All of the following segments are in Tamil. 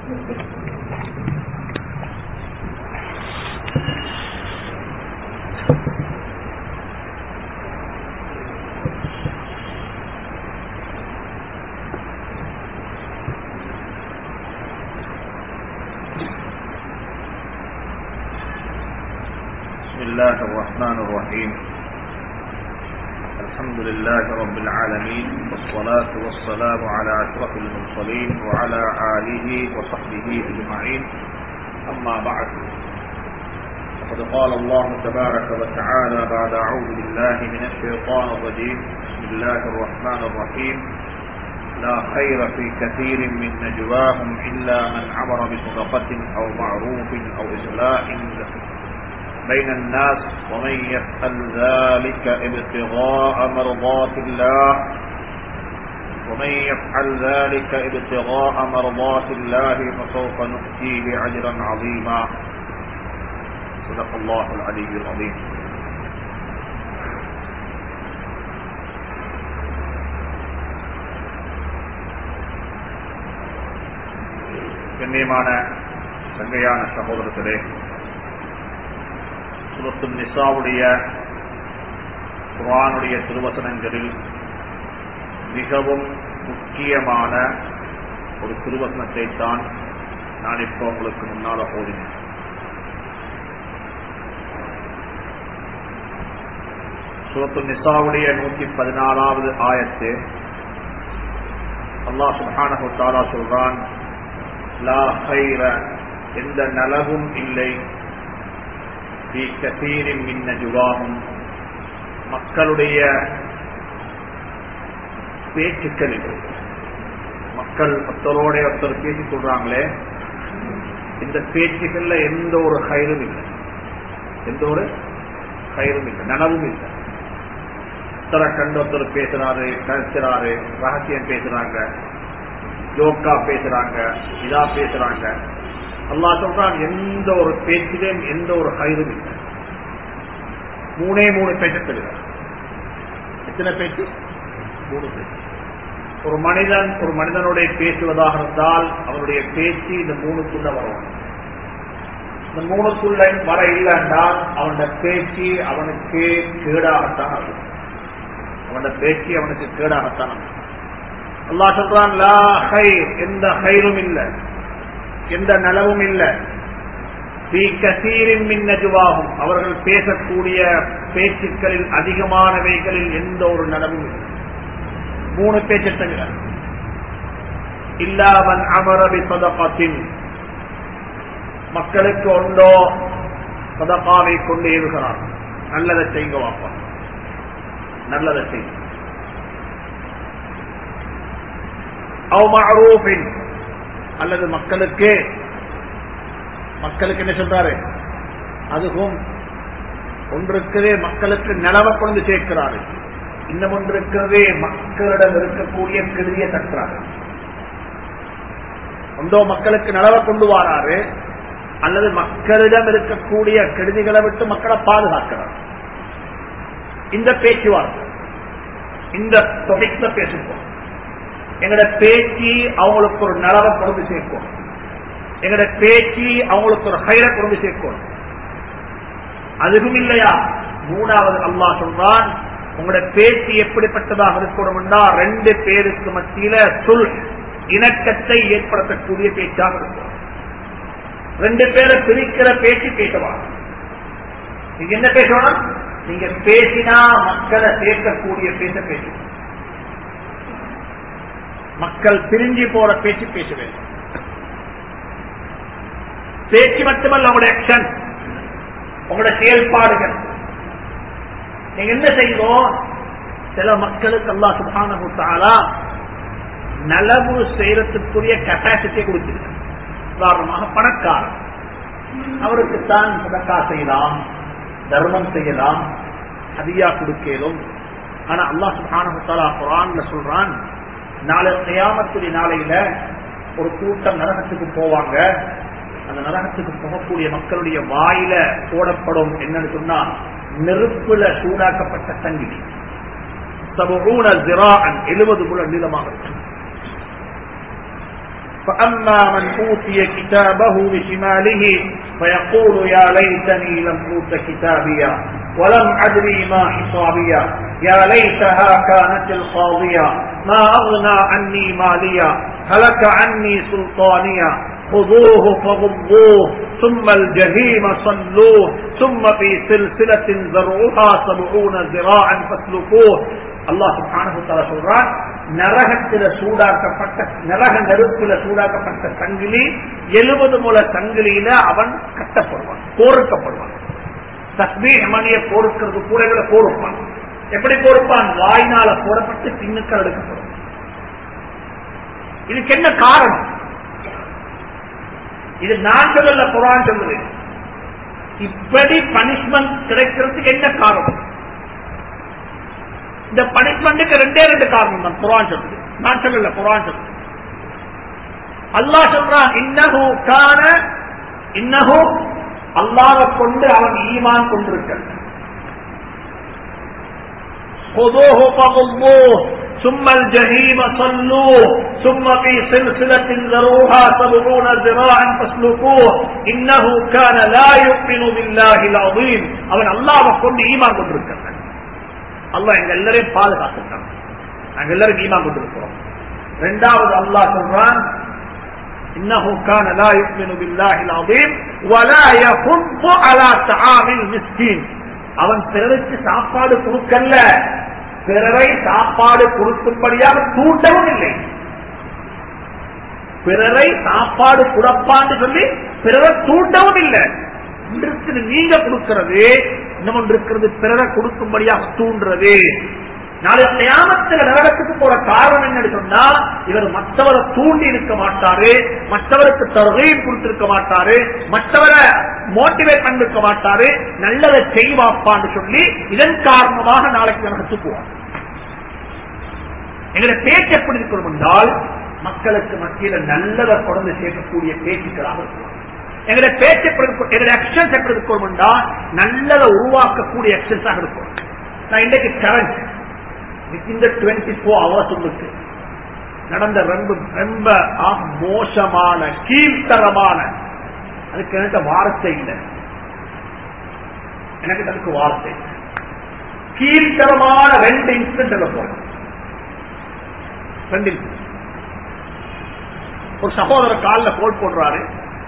بسم الله الرحمن الرحيم. الحمد لله رب العالمين، والصلاة والسلام على أشرف المرسلين وعلى آله وصحبه أجمعين. أما بعد، فقد قال الله تبارك وتعالى بعد أعوذ بالله من الشيطان الرجيم. بسم الله الرحمن الرحيم. لا خير في كثير من نجواهم إلا من أمر بصدقة أو معروف أو إصلاح بين الناس ومن يفعل ذلك ابتغاء مرضات الله فسوف نؤتيه أجرا عظيما. صدق الله العلي العظيم. கண்ணியமான சங்கையான சகோதரர்களே, சூரத்துன் நிசாவுடைய குர்ஆனுடைய திருவசனங்களில் மிகவும் முக்கியமான ஒரு திருவசனத்தை தான் நான் இப்போ உங்களுக்கு முன்னால ஓதினேன். சூரத்துன் நிசாவுடைய 114வது ஆயத்து அல்லாஹ் சுப்ஹானஹு வ தஆலா சொல்றான், லா கைர, எந்த நலவும் இல்லை, ஃபீ கஸீரின் மின் நஜ்வாஹும், மக்களுடைய பேச்சுக்களில். மக்கள் ஒருத்தரோட ஒருத்தர் பேசி சொல்றாங்களே, இந்த பேச்சுக்கள்ல எந்த ஒரு கைரும் இல்லை, நனவும் இல்லை. ஒருத்தரை கண்டு ஒருத்தர் பேசுறாரு, கழிச்சுறாரு, ரகசியம் பேசுறாங்க, ஜோக்கா பேசுறாங்க, இதா பேசுறாங்க. அல்லாஹ் சொல்றான், எந்த ஒரு பேச்சிலும் எந்த ஒரு கைரும் இல்லை. மூணு பேச்சு தருகிறார். எத்தனை பேச்சு? 3 பேச்சு. ஒரு மனிதனுடைய பேசுவதாக இருந்தால் அவருடைய பேச்சு இந்த 3க்குள்ள வரும். இந்த 3க்குள்ள வர இல்லை என்றால் அவனுடைய பேச்சு அவனுக்கு கேடாகத்தான் ஆகும். அல்லாஹ் சொல்றான், லா கைர், எந்த கைரும் இல்லை, எந்த நலவும் இல்லை, ஃபீ கஸீரின் மின் நஜ்வாஹும், அவர்கள் பேசக்கூடிய பேச்சுக்களில் அதிகமானவைகளில் எந்த ஒரு நலவும் இல்லை. 3 பேச்சு தவிர. இல்லா மன் அமர பிஸதகத்தின், மக்களுக்கு ஒன்றோ சதகாவை கொண்டு ஏவுகிறார். நல்லதை செய்யுங்க வாப்பா, நல்லதை செய்யுங்க. அவ் மஅரூஃபின், அல்லது மக்களுக்கு என்ன சொல்றாரு, அதுவும் ஒன்றிருக்கிறதே மக்களுக்கு நிலவை கொண்டு சேர்க்கிறாரு, இன்னும் ஒன்றிருக்கிறதே மக்களிடம் இருக்கக்கூடிய கெடுதியை தட்டுறாரு. ஒன்றோ மக்களுக்கு நிலவை கொண்டு வராரு, அல்லது மக்களிடம் இருக்கக்கூடிய கெடுதிகளை விட்டு மக்களை பாதுகாக்கிறார். இந்த பேச்சுவார்த்தை, இந்த தொகைக்கு பேசுவோம். எங்கட பேச்சு அவங்களுக்கு ஒரு நலவை கொண்டு சேர்க்கும், எங்கட பேச்சு அவங்களுக்கு ஒரு ஹைரை கொண்டு சேர்க்கும். அதுவும் இல்லையா, 3வது அல்லாஹ் சொல்றான், உங்களோட பேச்சு எப்படிப்பட்டதாக இருக்கணும் என்றால் 2 பேருக்கு மத்தியில சுல்ஹ், இணக்கத்தை ஏற்படுத்தக்கூடிய பேச்சாக இருக்கும். 2 பேரை பிரிக்கிற பேச்சு பேசலாம். நீங்க என்ன பேசணும்? நீங்க பேசினா மக்களை சேர்க்கக்கூடிய பேசணும். மக்கள் பிரிஞ்சு போற பேச்சு பேச வேண்டும். பேச்சு மட்டுமல்ல, உங்களுடைய ஆக்ஷன், உங்களுடைய செயல்பாடுகள். நீங்க என்ன செய்வோம்? சில மக்களுக்கு அல்லாஹ் சுப்ஹானஹு வ தஆலா நலவு செய்யறதுக்குரிய கெப்பாசிட்டியை கொடுத்திருக்கார். உதாரணமாக பணக்காரர், அவருக்குத்தான் சதக்கா செய்யலாம், தர்மம் செய்யலாம், ஹதியா கொடுக்கலும். ஆனா அல்லாஹ் சுப்ஹானஹு வ தஆலா குர்ஆன்ல சொல்றான், நாளை கியாமத்துடைய நாளையில ஒரு கூட்டம் நரகத்துக்கு போவாங்க. அந்த நரகத்துக்கு போகக்கூடிய மக்களுடைய வாயில போடப்படும் என்னன்னு சொன்னா, நெருப்புல சூடாக்கப்பட்ட சங்கிலி. 70 முழ நீளமாக இருக்கும். فأما من أوتي كتابه بشماله فيقول يا ليتني لم أوت كتابيا ولم أدري ما حسابيا يا ليتها كانت القاضية ما أغنى عني ماليا هلك عني سلطانيا خذوه فغضوه ثم الجحيم صلوه ثم في سلسلة ذرعها 70 ذراعا فاسلكوه. அல்லாஹ் சுப்ஹானஹு வ தஆலா சொல்றான், நரகத்தில சூடாக்கப்பட்ட நரக நெருப்பில சூடாக்கப்பட்ட சங்கிலி 70 முழ சங்கிலியில அவன் கட்டப்படுவான், கோர்க்கப்படுவான். தஸ்பீஹ் மணியை கோர்க்கிறது கூட கோர்ப்பான். எப்படி கோர்ப்பான்? வாயினால போடப்பட்டு பின்னுக்கள் எடுக்கப்படும். இதுக்கு என்ன காரணம்? இது நான் சொல்லல, குர்ஆன் சொல்லுது. இப்படி பனிஷ்மெண்ட் கிடைக்கிறதுக்கு என்ன காரணம்? இந்த பனிஷ்மெண்ட்டுக்கு 2 காரணம் தான் குர்ஆன் சொல்லுது, நான் சொல்லல, குர்ஆன் சொல்லுது. அல்லாஹ் சொல்றான், இன்னஹு அல்லாஹ்வை கொண்டு அவன் ஈமான் கொண்டிருக்கிறான். خذوه فغضوه ثم الجحيم صلوه ثم في سلسلة ذرعها 70 ذراعا فاسلكوه إنه كان لا يؤمن بالله العظيم. அவன் அல்லாஹ்வை கொண்டு ஈமான் கொண்டிருக்கிறான். அல்லாஹ் எங்க எல்லாரையும் பாதுகாத்துட்டான். நாங்க எல்லாரும் ஈமான் கொண்டிருக்கிறோம். இரண்டாவது அல்லாஹ் சொல்றான், إنه كان لا يؤمن بالله العظيم ولا يحض على طعام المسكين. அவன் பிறருக்கு சாப்பாடு கொடுக்கல, பிறரை சாப்பாடு கொடுக்கும்படியாக தூண்டவும் இல்லை. பிறரை சாப்பாடு கொடுப்பான்னு சொல்லி பிறரை தூண்டவும் இல்லை. இன்றைக்கு நீங்க கொடுக்கிறது, இன்னொன்று இருக்கிறது பிறரை கொடுக்கும்படியாக தூண்டுறது. நாளை கியாமத்தில் நரகத்துக்கு போற காரணம் என்னன்னு சொன்னா, இவர் மற்றவரை தூண்டி இருக்க மாட்டாரு, மற்றவருக்கு தர்கீப் கொடுத்திருக்க மாட்டாரு, மற்றவரை மோட்டிவேட் பண்ணிருக்க மாட்டாரு, நல்லதை செய்வாப்பான்னு சொல்லி இதன் காரணமாக நாளைக்கு நரகத்துக்கு போவார். எங்களுடைய பேச்சு எப்படி இருக்கணும் என்றால், மக்களுக்கு மத்தியில நல்லதை தொடர்ந்து சேர்க்கக்கூடிய பேச்சுக்களாக இருக்கலாம். எங்களுடைய பேச்சு எங்களுடைய ஆக்ஷன்ஸ் எப்படி இருக்கணும் என்றால், நல்லதை உருவாக்கக்கூடிய ஆக்ஷன்ஸாக இருக்கும். நான் இன்றைக்கு கரண்ட் இந்த 24 hours உங்களுக்கு நடந்த ரொம்ப மோசமான கீழ்த்தரமான, அதுக்கு எனக்கு வார்த்தை இல்லை, எனக்கு அதுக்கு வார்த்தை இல்லை, கீழ்த்தரமான 2 இன்சிடென்ட் போறேன். ஒரு சகோதரர் காலில் கோல் போடுறாரு.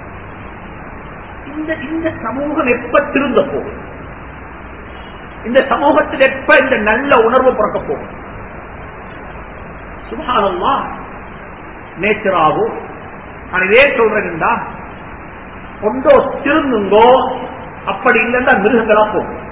இந்த சமூகம் எப்ப திருந்த போகுது? இந்த சமூகத்தில் எப்ப இந்த நல்ல உணர்வு பிறக்க போகும்? சுப்ஹானல்லாஹ், நேச்சராகும். நான் இதே சொல்றேன்டா, ஒன்றோ திருந்துங்கோ, அப்படி இல்லைன்னா மிருகங்களா போகும்.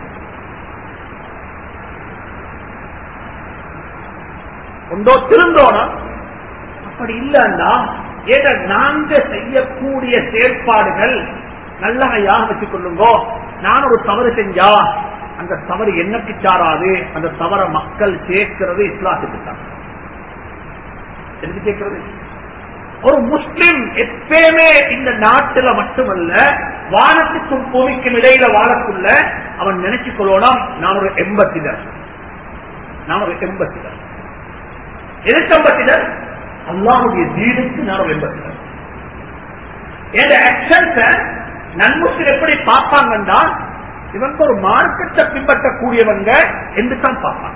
ஒன்றோ திருந்தோனா, அப்படி இல்லைன்னா ஏதோ நாங்க செய்யக்கூடிய செயற்பாடுகள் நல்லா யாக வச்சுக் கொள்ளுங்கோ. நான் ஒரு தவறு செஞ்சா அந்த தவறு என்னக்கு சாராது, அந்த தவற மக்கள் சேர்க்கிறது இஸ்லாத்துக்கு தான். எதுக்கு சேர்க்கிறது? ஒரு முஸ்லிம் எப்பயுமே இந்த நாட்டில் மட்டுமல்ல, வானத்துக்கும் பூமிக்கும் இடையில வாழக்குள்ள அவன் நினைச்சு கொள்ளணும், நான் ஒரு எம்பசிடர். நான் ஒரு எம்பசிடர். எதுக்கு எம்பசிடர்? அல்லாஹ்வுடைய தீனுக்கு நான் ஒரு எம்பசிடர். என் ஆக்ஷன்ஸ நன்முஸ்லிம் எப்படி பார்ப்பாங்கன்னா, இவங்க ஒரு மார்க்கத்தை பின்பற்றக்கூடியவங்க என்று தான் பார்ப்பாங்க.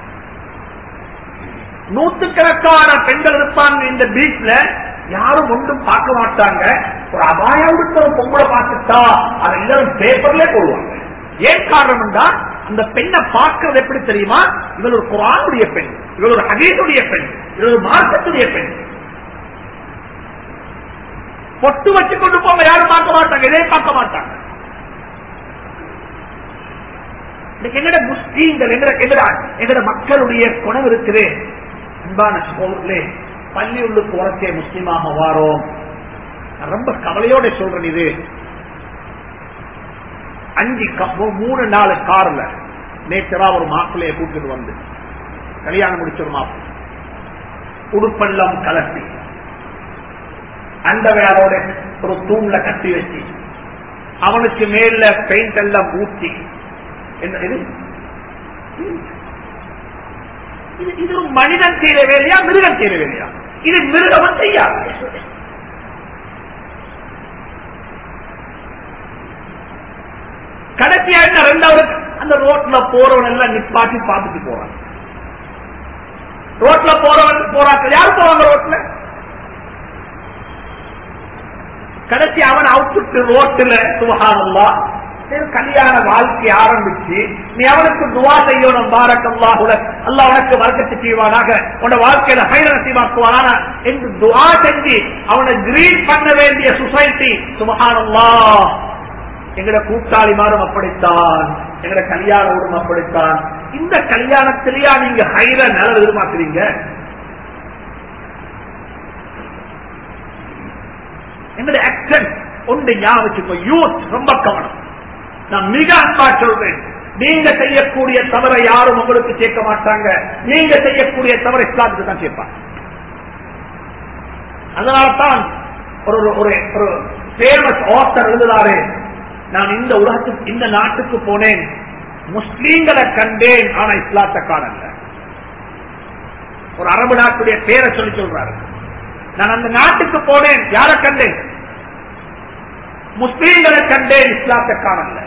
நூற்றுக்கணக்கான பெண்கள் இருப்பாங்க இந்த பீச்ல, யாரும் ஒன்றும் பார்க்க மாட்டாங்க. ஒரு அபாயோடு ஒரு பொங்கலை பார்த்துட்டா அதை எல்லாரும் பேப்பர்ல போடுவாங்க. ஏன் காரணம் தான், அந்த பெண்ணை பார்க்கறது எப்படி தெரியுமா? இவள் ஒரு குர்ஆனுடைய பெண், இவள் ஒரு ஹதீஸுடைய பெண், இவள் ஒரு மார்க்கத்துடைய பெண். பொட்டு வச்சு கொண்டு போங்க, யாரும் பார்க்க மாட்டாங்க, இதே பார்க்க மாட்டாங்க. எங்கட முஸ்லீம்கள் எங்கட மக்களுடைய குணம் இருக்குது. அன்பான சகோதரர்களே, பள்ளி உள்ளுக்கு உரத்தே முஸ்லீமாக வாரோம். ரொம்ப கவலையோட சொல்றேன். இது 3-4 கார்ல நேச்சரா ஒரு மாப்பிள்ளைய கூட்டிட்டு வந்து கல்யாணம் முடிச்ச ஒரு மாப்பிள்ளை, உடுப்பெல்லாம் கலட்டி அண்டவையாரோட ஒரு தூண்ல கட்டி வச்சு அவனுக்கு மேல பெயிண்ட் எல்லாம் ஊற்றி, இது மனிதன் செய்த வேலையா மிருகம் செய்த வேலையா? இது மிருகம் செய்யாது. கடைசியா என்ன ரெண்டாவது அந்த ரோட்ல போறவன் எல்லாம் நிப்பாட்டி பார்த்துட்டு போறான். ரோட்ல போறவன் போறாங்க, யாரு போவாங்க ரோட்ல? கடைசி அவன் அவுட்டு ரோட்ல சுப்ஹானல்லாஹ் கல்யாண வாழ்க்கை ஆரம்பிச்சு நீ அவனுக்கு துவா செய்யணும். பாரக்கல்லாஹு அல்லாஹ் உனக்கு வர்க்கத்து செய்வானாக, உன் வாழ்க்கையில ஹைர நசீபாக்குவானா என்று துவா செஞ்சு அவனை கிரீட் பண்ண வேண்டிய சொசைட்டி. சுப்ஹானல்லாஹ் எங்கட கூட்டாளிமாரும் அப்படித்தான், எங்கட கல்யாண ஊரும் அப்படித்தான். இந்த கல்யாணத்திலேயா நீங்க ஹைர நல்ல எதிர்பார்க்கிறீங்க? எங்களுடைய ஆக்சன் ஒன்று ஞாபகம், யூத் ரொம்ப கவனம். நான் மிக அன்பா சொல்றேன், நீங்க செய்யக்கூடிய தவற யாரும் உங்களுக்கு சேர்க்க மாட்டாங்க, நீங்க செய்யக்கூடிய தவற இஸ்லாத்துக்கு தான் சேர்ப்பாங்க. அதனால்தான் ஒரு ஃபேமஸ் ஆத்தர் எழுதுறாரு, நான் இந்த உலகத்துக்கு இந்த நாட்டுக்கு போனேன், முஸ்லீம்களை கண்டேன், ஆனா இஸ்லாத்தை காணல. ஒரு அரபு நாட்டுடைய பேரை சொல்லி சொல்றாரு. நான் அந்த நாட்டுக்கு போனேன், யாரை கண்டேன்? முஸ்லீம்களை கண்டேன், இஸ்லாத்தை காணல.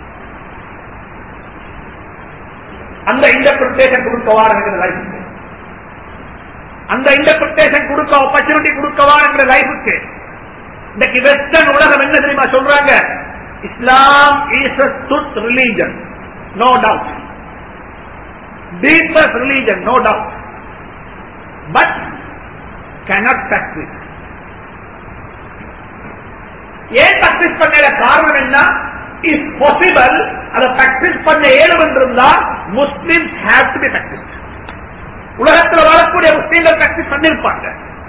அந்த இன்டர்பிரிட்டேஷன் கொடுக்கவா என்கிற லைஃபுக்கு, அந்த இன்டர்பிரிட்டேஷன் கொடுக்க ஆப்பர்ச்சுனிட்டி கொடுக்கவா என்கிற லைஃபுக்கு. இன்னைக்கு வெஸ்டர்ன் உலகம் என்ன தெரியுமா சொல்றாங்க? Islam is a truth religion, no doubt. Deepest religion, no doubt. But cannot practice. ஏன் பிராக்டிஸ் பண்ண காரணம் என்ன? If possible, அதை பிராக்டிஸ் பண்ண ஏழும் என்றிருந்தால் Muslims have to be practiced. உலகத்தில் வாழக்கூடிய முஸ்லீம்கள் பிராக்டிஸ் பண்ணிருப்பாங்க.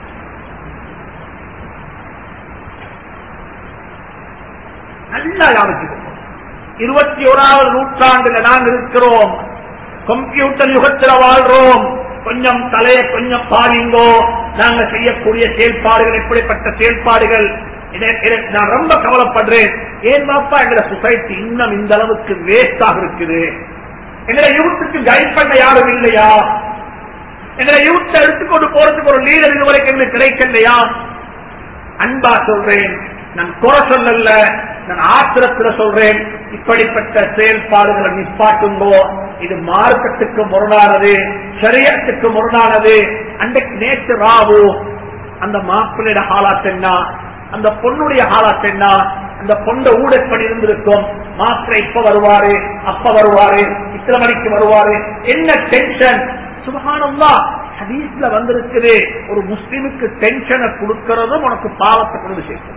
நல்லா யாருக்கும் 21வது நூற்றாண்டுல நாங்கள் இருக்கிறோம், கம்ப்யூட்டர் யுகத்தில் வாழ்றோம். கொஞ்சம் தலையை கொஞ்சம் பாருங்கோ, நாங்க செய்யக்கூடிய செயல்பாடுகள் எப்படிப்பட்ட செயல்பாடுகள். நான் ரொம்ப கவலைப்படுறேன். ஏன் பாப்பா எங்க சொசைட்டி இன்னும் இந்த அளவுக்கு வேஸ்டாக இருக்குது? எங்களை யூத்துக்கு கைட் பண்ண யாரும் இல்லையா? எங்களை யூத்தை எடுத்துக்கொண்டு போறதுக்கு ஒரு லீடர் இதுவரைக்கும் எங்களுக்கு கிடைக்கலையா? அன்பா சொல்றேன், நான் குறை சொல்லல, நான் ஆத்திரத்தில் சொல்றேன். இப்படிப்பட்ட செயல்பாடுகளை நிப்பாட்டுங்கோ. இது மார்க்கத்துக்கு முரணானது, ஷரியத்துக்கு முரணானது. அன்றைக்கு நேற்று ராவு அந்த மாப்பிள்ளையோட ஹாலாத் என்ன, அந்த பொண்ணுடைய ஹாலாத் என்ன, அந்த பொண்ணை ஊடப்படி இருந்திருக்கும். மாப்பிள்ளை இப்ப வருவாரு, அப்ப வருவாரு, இத்தனை மணிக்கு வருவாரு, என்ன டென்ஷன். சுப்ஹானல்லாஹ் ஹதீஸ்ல வந்திருக்குது, ஒரு முஸ்லிமுக்கு டென்ஷனை கொடுக்கிறதும் உனக்கு பாவத்தை கொண்டு சேர்க்கும்.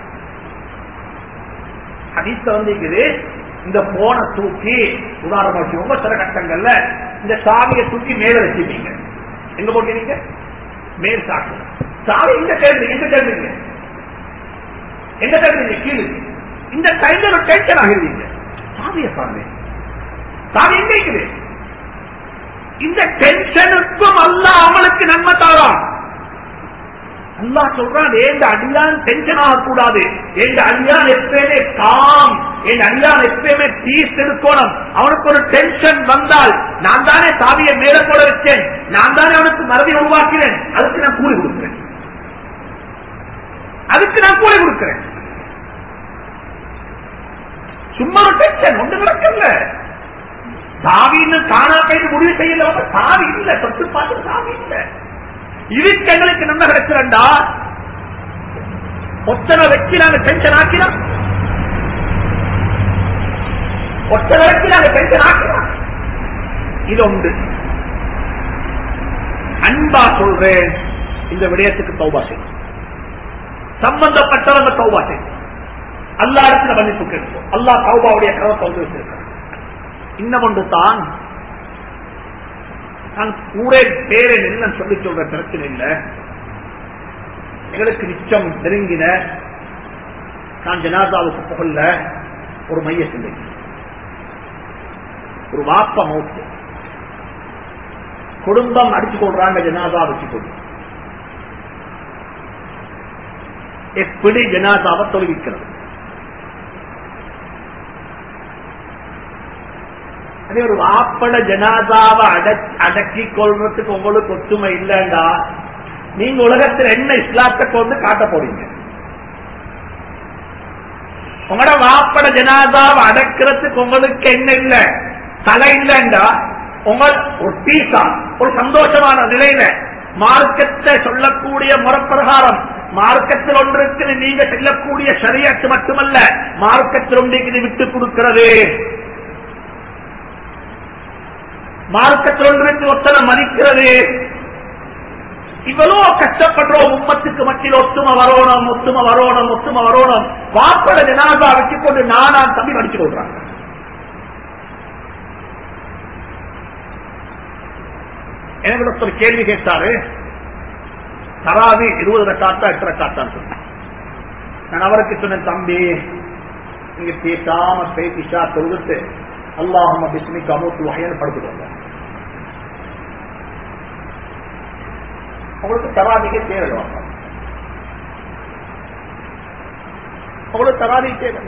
ஹதீஸ்ல வந்திருக்குது, இந்த போனை தூக்கி உதாரணமா வச்சுக்கோங்க, சில கட்டங்கள்ல இந்த சாவியை தூக்கி மேல வச்சுப்பீங்க. எங்க போட்டீங்க? மேல் சாக்கு. சாவி எங்க தேடுறீங்க? எங்க தேடுறீங்க? எங்க தேடுறீங்க? கீழே. இந்த டைம்ல ஒரு டென்ஷன் ஆகிருவீங்க. சாவியை பாருங்க, சாவி எங்க இருக்குது? இந்த டென்ஷனுக்கும் அல்லாஹ் அவனுக்கு நன்மை தாரான். அல்லாஹ் சொல்றான், எந்த அடியான் டென்ஷன் ஆகக்கூடாது, எந்த அடியான் எப்பயுமே காம், என் அடியான் எப்பயுமே பீஸ் இருக்கணும். அவனுக்கு ஒரு டென்ஷன் வந்தால், நான் தானே சாவியை மேல போட வச்சேன், நான் தானே அவனுக்கு மறதி உருவாக்கினேன், அதுக்கு நான் கூலி கொடுக்கிறேன், அதுக்கு நான் கூலி கொடுக்கிறேன். சும்மா ஒரு டென்ஷன் ஒன்று நடக்கல. சாவின்னு காணா போய் முடிவு செய்யல, சாவி இல்ல, தொட்டு பார்த்து சாவி இல்ல. இதுக்கு எங்களுக்கு நன்மை கிடைச்சிடா, ஒத்தனை வச்சு நாங்க டென்ஷன் ஆக்கினோம், ஒத்தனை வச்சு நாங்க டென்ஷன் ஆக்கினோம். இது ஒன்று. அன்பா சொல்றேன், இந்த விடயத்துக்கு தௌபா செய்யும், சம்பந்தப்பட்டவங்க தௌபா செய்யும். அல்லாஹ் இடத்துல மன்னிப்பு கேட்போம். அல்லாஹ் தௌபாவுடைய கதவை திறந்து வச்சிருக்கிறார். இன்னும் ஒன்று தான், நான் ஊரே பேரை என்ன சொல்லி சொல்ற பிரச்சனை இல்லை, எங்களுக்கு நிச்சயம் நெருங்கின. நான் ஜனாதாவுக்கு புகழ்ல ஒரு மைய சிந்தை, ஒரு வாப்ப மௌத்து, குடும்பம் அடிச்சு கொள்றாங்க, ஜனாதா வச்சு கொண்டு எப்படி ஜனாதாவை தொழுவிக்கிறது? அதே ஒரு வாப்பட ஜனாதாவை அடக்கி கொள்றதுக்கு உங்களுக்கு ஒற்றுமை இல்லைண்டா, நீங்க உலகத்தில் என்ன இஸ்லாத்தை கொண்டு காட்ட போறீங்க? உங்களோட வாப்பட ஜனாதாவை அடக்கிறதுக்கு உங்களுக்கு என்ன இல்ல, தலை இல்லைண்டா உங்கள் ஒரு பீசா ஒரு சந்தோஷமான நிலையில மார்க்கத்தை சொல்லக்கூடிய முறப்பிரகாரம் மார்க்கத்தில் ஒன்றுக்கு நீங்க செல்லக்கூடிய ஷரியத் மட்டுமல்ல, மார்க்கத்தில் ஒன்றைக்கு விட்டு கொடுக்கிறது, மார்க்கத்தில் ஒன்றுக்கு ஒத்தனை மதிக்கிறது. இவ்வளோ கஷ்டப்படுறோம், உம்மத்துக்கு மத்தியில் ஒத்துமை வரணும், ஒத்துமை வரணும், ஒத்துமை வரணும். வாப்பட ஜனாதா வச்சுக்கொண்டு நானா தம்பி படிச்சு கொள்றாங்க. எனக்கு ஒருத்தர் கேள்வி கேட்டாரு, தராவி 20 ரக்காத்தா 8 ரக்காத்தான்னு சொன்னேன். நான் அவருக்கு சொன்னேன், தம்பி நீங்க பேசாம பேசிஷா தொழுது அல்லாஹும்ம பிஸ்மிக அமூத்து வஹய்யன்னு படுத்துக்கோங்க. உங்களுக்கு தராவிக்கே தேவை, உங்களுக்கு தராவி தேவை.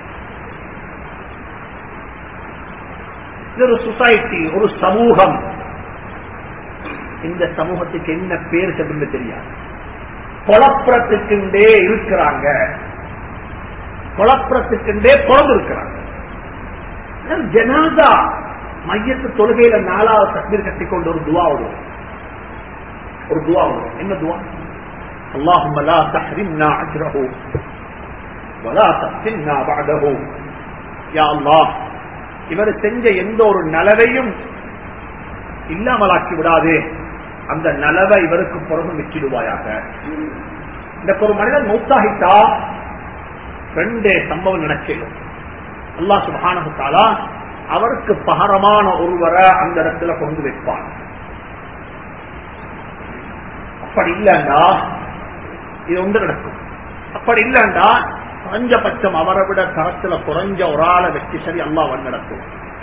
இது ஒரு சொசைட்டி, ஒரு சமூகம். இந்த சமூகத்துக்கு என்ன பேர் சொல்லுங்க தெரியாது. குழப்பத்துக்குண்டே இருக்கிறாங்க, குழப்பத்துக்குண்டே பிறந்து இருக்கிறாங்க. ஜனாதா மையத்து தொழுகையில 4வது தக்பீர் கட்டிக்கொண்டு ஒரு துவா வரும், ஒரு துவா வரும். என்ன துவா? அல்லாஹும்ம லா தஹ்ரிம்னா அஜ்ரஹு வலா தஃப்தின்னா பஅதஹு. யா அல்லாஹ், இவர் செஞ்ச எந்த ஒரு நலவையும் இல்லாமலாக்கி விடாதே, அந்த நலவை இவருக்கு பிறகு வெற்றிடுவாயாக. இந்த ஒரு மனிதன் மௌத்தாகிட்டா 2 சம்பவம் நினைச்சேன். அல்லாஹ் சுப்ஹானஹு வ தஆலா அவருக்கு பகரமான ஒருவரை அந்த இடத்துல கொண்டு வைப்பான். அப்படி இல்லைண்டா இது ஒன்று நடக்கும். அப்படி இல்லைண்டா குறைஞ்சபட்சம் அவரை விட தரத்துல குறைஞ்ச ஒரு ஆளை வெற்றி சரி அல்லாஹ் வந்து நடக்கும்.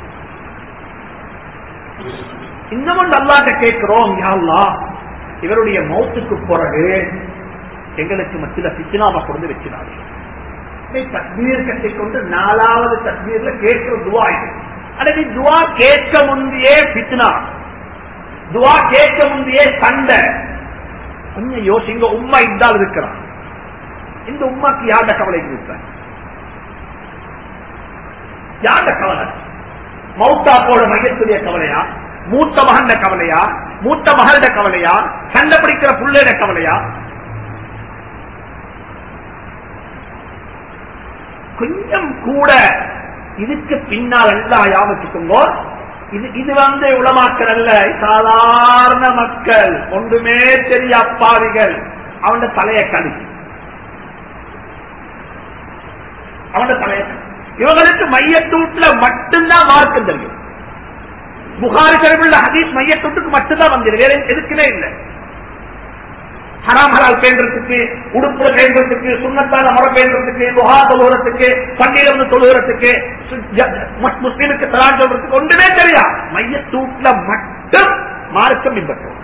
இன்னமும் அல்லாஹ்ட்ட கேட்கிறோம், யா அல்லாஹ் இவருடைய மௌத்துக்கு பிறகு எங்களுக்கு மத்தியில ஃபித்னாவை கொண்டு வச்சினாரு. தக்பீர் கட்டிக்கொண்டு 4வது தக்பீர்ல கேட்கிற துவா இது. அதாவது துவா கேட்க முந்தையே ஃபித்னா, துவா கேட்க முந்தையே சண்டை. கொஞ்சம் யோசிங்க, உம்மா இந்தால் இருக்கிறான், இந்த உம்மாக்கு யார்ட கவலை இருக்க, யார்ட கவலை? மௌத்தா போட மையத்துடைய கவலையா, மூத்த மகன் கவலையா, மூத்த மகள கவலையா, சண்டை பிடிக்கிற புள்ளைய கவலையா? கொஞ்சம் கூட இதுக்கு பின்னால் எல்லாம் யாவச்சுக்கோங்க. இது உலமாக்கள் அல்ல, சாதாரண மக்கள், ஒன்றுமே தெரிய அப்பாவிகள். அவன் தலைய கழி, அவன் தலைய, இவங்களுக்கு மையத்தூட்டுல மட்டும்தான் மார்க்கம் தெரியும். புகாரி ஷரீஃபில் ஹதீஸ் மையத்தூட்டுக்கு மட்டும்தான் வந்தது, வேற எதுக்குமே இல்லை. ஹராம் ஹலால் பேன்றதுக்கு, உடுப்புல பேன்றதுக்கு, சுண்ணத்தான முறை பேன்றதுக்கு, புகா தொழுகிறதுக்கு, பள்ளியிலிருந்து தொழுகிறதுக்கு, முஸ்லீமுக்கு தலான் சொல்றதுக்கு ஒன்றுமே தெரியா. மையத்தூட்டுல மட்டும் மார்க்கம் பின்பற்றும்.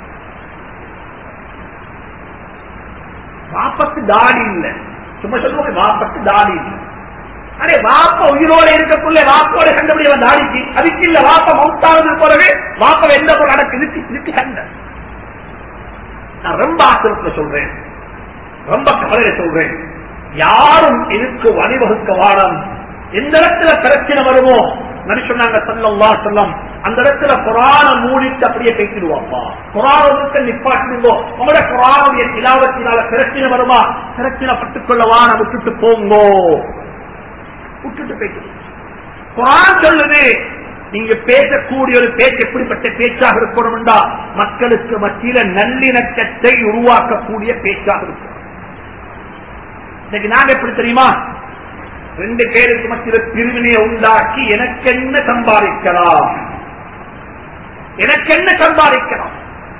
வாப்பக்கு தாடி இல்லை, சும்மா சொல்லுவாங்க வாப்பக்கு தாடி இல்லை. அடே வாப்ப உயிரோட இருக்கக்குள்ள வாப்போட கண்டுபிடிவ தாடிக்கு, அதுக்கு இல்ல வாப்ப மௌத்தாவது பிறகு வாப்ப எந்த ஒரு நடக்கு இதுக்கு சண்டை. நான் ரொம்ப ஆத்திரத்துல சொல்றேன், ரொம்ப கவலையில சொல்றேன். யாரும் இதுக்கு வழிவகுக்க வாரம். எந்த இடத்துல பிரச்சனை வருமோ நபி சொன்னாங்க ஸல்லல்லாஹு அலைஹி வஸல்லம், அந்த இடத்துல குர்ஆன மூடிட்டு அப்படியே பேசிடுவாப்பா. குர்ஆனுக்கு நிப்பாட்டுங்கோ. உங்களோட குர்ஆனுடைய திலாவத்தினால பிரச்சனை வருமா? பிரச்சனை பட்டுக்கொள்ளவா, விட்டுட்டு போங்கோ, விட்டுட்டு பேசு. குர்ஆன் சொல்லுது, நீங்க பேசக்கூடிய ஒரு பேச்சு எப்படிப்பட்ட பேச்சாக இருக்கணும் என்றா மக்களுக்கு மத்தியில நல்லிணக்கத்தை உருவாக்கக்கூடிய பேச்சாக இருக்கும். இன்னைக்கு நாங்க எப்படி தெரியுமா, 2 பேருக்கு மத்தியில பிரிவினையை உண்டாக்கி எனக்கு என்ன சம்பாதிக்கலாம், எனக்கு என்ன சம்பாதிக்கலாம்.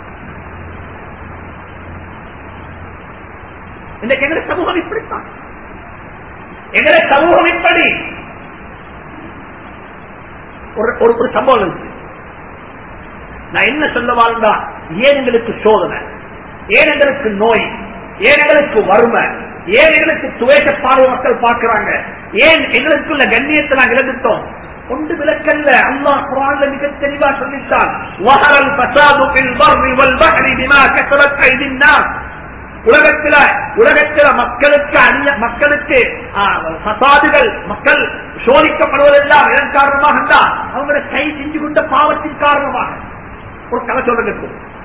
இன்னைக்கு எங்க சமூகம் இப்படித்தான், எங்க சமூகம் இப்படி. ஒரு சம்பவம் இருக்கு. நான் என்ன சொல்ல வாழ்ந்தா, ஏன் எங்களுக்கு சோதனை, ஏன் எங்களுக்கு நோய், ஏன் எங்களுக்கு வறுமை, ஏன் எங்களுக்கு துவேஷ பார்வை மக்கள் பார்க்கிறாங்க, ஏன் எங்களுக்குள்ள கண்ணியத்தை நாங்கள் இழந்துட்டோம்? ஒன்று விளக்கல்ல. அல்லாஹ் குர்ஆன்ல மிக தெளிவா சொல்லிட்டான், வஹரல் ஃபஸாது ஃபில் பர்ரி வல் பஹ்ரி பிமா கஸபத் ஐதின் நாஸ். உலகத்தில மக்களுக்கு ஃபசாதுகள் மக்கள் சோதிக்கப்படுவதெல்லாம் இதன் காரணமாக தான் அவங்களை கை செஞ்சு கொண்ட பாவத்தின் காரணமாக. ஒரு கதை சொல்றது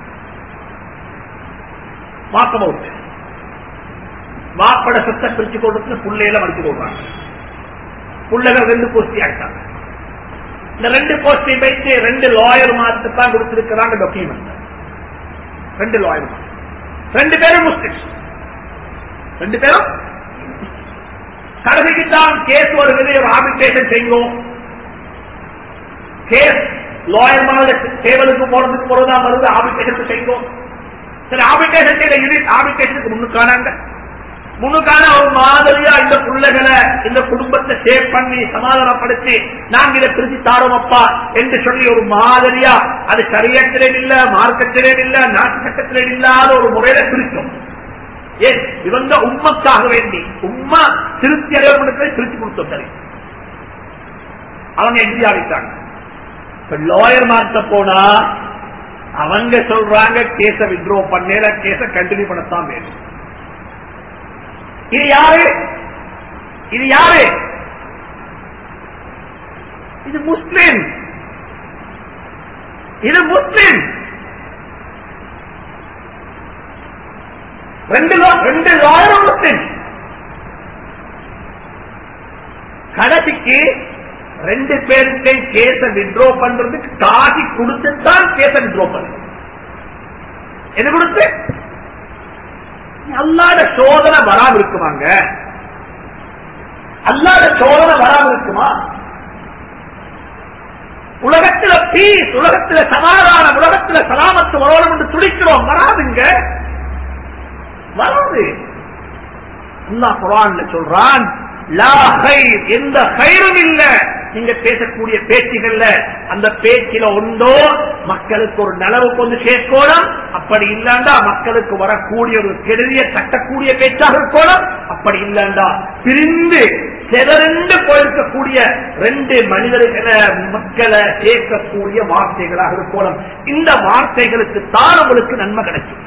வாக்கமவுட் வாப்பட சொத்தை பிரிச்சு கொடுத்து புள்ளையில மடிச்சு கொள்றாங்க. புள்ளைகள் 2 கோஷ்டி ஆயிட்டாங்க. இந்த 2 கோஷ்டியை வைத்து 2 லாயர் மாத்துத்தான் கொடுத்திருக்கிறாங்க டாக்குமெண்ட். 2 லாயர் 2 பேரும் முஸ்லிம்ஸ். 2 பேரும் கடைசிக்குத்தான் கேஸ் வருகிறது. ஒரு ஆர்பிட்ரேஷன் செய்வோம். கேஸ் லாயர் மாதிரி டேபிளுக்கு போறதுக்கு போறதா வருது. ஆர்பிட்ரேஷன் செய்வோம். சரி, ஆர்பிட்ரேஷன் செய்த யூனிட் ஆர்பிட்ரேஷனுக்கு முன்னுக்கான ஒரு மாதிரியா இந்த பிள்ளைகளை இந்த குடும்பத்தை சேவ் பண்ணி சமாதானப்படுத்தி நாங்க இதை பிரிச்சு தாரோம் அப்பா என்று சொல்லி ஒரு மாதிரியா அது சரியத்திலே இல்ல, மார்க்கத்திலே இல்ல, நாட்டு சட்டத்திலே இல்லாத ஒரு முறையில பிரிக்கும். ஏன் இவங்க உண்மைக்காக வேண்டி உண்மை திருப்தி அடைவதற்கு பிரிச்சு கொடுத்தோம். சரி, அவங்க எஞ்சி ஆடிட்டாங்க. லாயர் மாத்த போனா அவங்க சொல்றாங்க கேஸ வித்ரோ பண்ணல, கேஸ கண்டினியூ பண்ணத்தான் வேணும். இது யாரு? இது முஸ்லிம். இது முஸ்லிம். 2 லாயரும் முஸ்லிம். கடைசிக்கு 2 பேருக்கு கேஸ வித்ரோ பண்றதுக்கு காசி கொடுத்துத்தான் கேஸ வித்ரோ பண்ண. என்ன கொடுத்து? அல்லாத சோதனை வராம இருக்குமாங்க? அல்லாத சோதனை வராம இருக்குமா? உலகத்தில பீஸ், உலகத்தில சமாதானம், உலகத்தில சலாமத்து வரணும் என்று துடிக்கிறோம். வராதுங்க, வராது. அல்லாஹ் குர்ஆன்ல சொல்றான், லா கைர், எந்த கைரும் இல்ல நீங்க பேசக்கூடிய பேச்சுகள்ல. அந்த பேச்சில ஒன்றோ மக்களுக்கு ஒரு நலவு கொண்டு சேர்க்கணும், அப்படி இல்லாண்டா மக்களுக்கு வரக்கூடிய ஒரு கெடுதியை தட்டக்கூடிய பேச்சாக இருக்கணும், அப்படி இல்லாண்டா பிரிந்து சிதறண்டு போயிருக்கக்கூடிய 2 மனிதர்களை மக்களை சேர்க்கக்கூடிய வார்த்தைகளாக இருக்கணும். இந்த வார்த்தைகளுக்கு தான் உங்களுக்கு நன்மை கிடைக்கும்.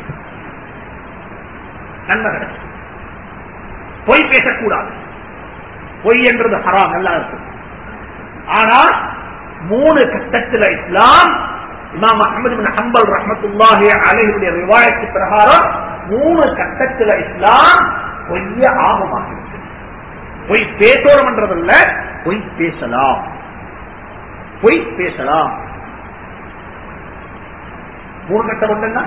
பொய் பேசக்கூடாது. பொய் என்றது ஹராம், நல்லா இருக்கும். ஆனா 3 கட்டத்தில் இஸ்லாம் இமாம் அஹ்மத் பின் ஹம்பல் ரஹ்மத்துல்லாஹி அலைஹிவுடைய ரிவாயத்து பிரகாரம் 3 கட்டத்தில் இஸ்லாம் பொய்ய ஆகமாகிறது. பொய் பேசோரம் என்றதல்ல, பொய் பேசலாம். பொய் பேசலாம். 3 கட்டம் ஒன்றுன்னா,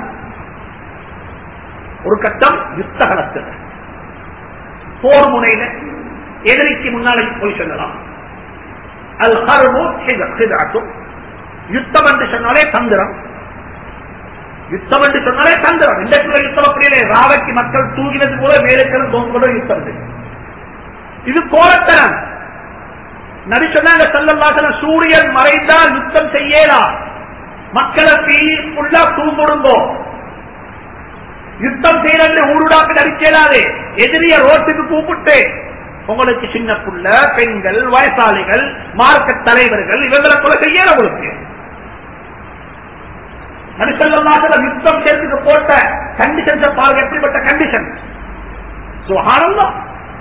ஒரு கட்டம் யுத்த களத்தில் போர் முனையில எதிரிக்கு முன்னாலே போய் சொல்லலாம். அல் ஹர்பு ஹிதஅத்தும், யுத்தம் என்று சொன்னாலே தந்திரம். யுத்தம் என்று சொன்னாலே தந்திரம். இன்றைக்கு யுத்தம் அப்படியே ராவைக்கு மக்கள் தூங்கினது போல மேலுக்கள் தோங்கோட யுத்தம். இது கோலத்தனம். நபி சொன்னாங்க ஸல்லல்லாஹு அலைஹி வஸல்லம், சூரியன் மறைந்தால் யுத்தம் செய்யலாம். மக்களை பீஸ்ஃபுல்லா தூங்குடுங்கோ. யுத்தம் செய்யறது ஊருடாக்கு நடிக்கலாது. எதிரிய ரோட்டுக்கு கூப்பிட்டு உங்களுக்கு சின்ன புள்ள, பெண்கள், வயசாளிகள், மார்க்க தலைவர்கள் இவங்களை கொலை செய்யல. உங்களுக்கு நபி ஸல்லல்லாஹு அலைஹி வஸல்லம் யுத்தம் செய்யறதுக்கு போட்ட கண்டிஷன்ஸ் பாருங்க, எப்படிப்பட்ட கண்டிஷன். சுப்ஹானல்லாஹ்.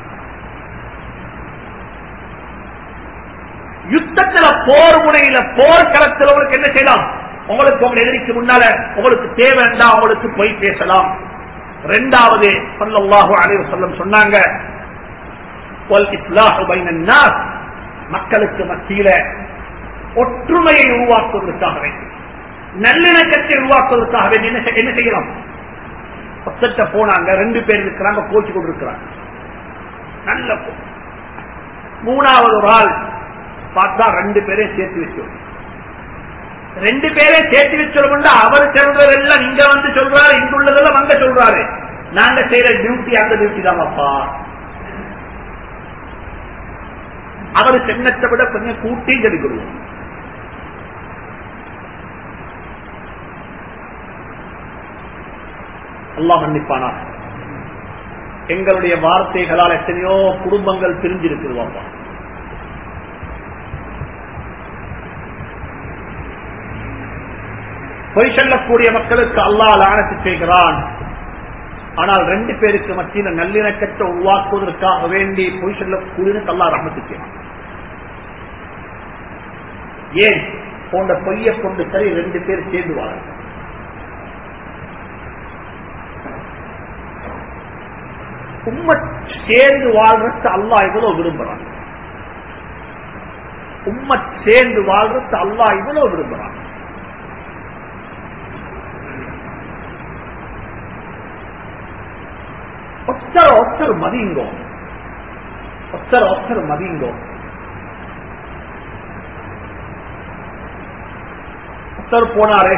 யுத்தத்துல போர் முனையில போர்க்களத்தில் உங்களுக்கு என்ன செய்யலாம்? உங்களுக்கு உங்க எதிரிக்கு முன்னால உங்களுக்கு தேவைண்டா உங்களுக்கு போய் பேசலாம். 2வது ஸல்லல்லாஹு அலைஹி வஸல்லம் சொன்னாங்க, வல் இஸ்லாஹு பைனன் நாஸ், மக்களுக்கு மத்தியில ஒற்றுமையை உருவாக்குவதற்காக வேண்டி, நல்லிணக்கத்தை உருவாக்குவதற்காக வேண்டி என்ன செய்யலாம்? பக்கத்துல போனாங்க, 2 பேர் இருக்கிறாங்க, கோச்சு கொண்டு இருக்கிறாங்க, நல்ல 3வது ஒரு ஆள் பார்த்தா 2 பேரையும் சேர்த்து வச்சோம். 2 பேரை சேர்த்து வச்சோம். அவர் சொல்றதெல்லாம் இங்க வந்து சொல்றாரு, இங்க உள்ளதெல்லாம் அங்க சொல்றாரு. நாங்க செய்யற டியூட்டி அந்த டியூட்டி தான். அப்பா அவர் சென்னத்தை விட கொஞ்சம் கூட்டி ஜெபிக்கிறோம். அல்லாஹ் மன்னிப்பானா. எங்களுடைய வார்த்தைகளால் எத்தனையோ குடும்பங்கள் பிரிஞ்சிருக்கிறோம். பொய் சொல்லக்கூடிய மக்களுக்கு அல்லாஹ் லானத்து செய்கிறான். ஆனால் 2 பேருக்கு மத்தியில் நல்லிணக்கத்தை உருவாக்குவதற்காக வேண்டி பொய் சொல்லக்கூடிய அல்லாஹ் ரஹ்மத்து செய்வான். ஏன் போன்ற பொய்யை கொண்டு சரி 2 பேர் சேர்ந்துவாங்க. உம்மத் சேர்ந்து வாழ்றது அல்லாஹ் இவ்வளவு விரும்புறான். உம்மத் சேர்ந்து வாழ்றது அல்லாஹ் இவ்வளவு விரும்புறான். ஒத்தர் மதிங்கோ, ஒத்தர் மதிங்கோ. ஒத்தர் போனாரே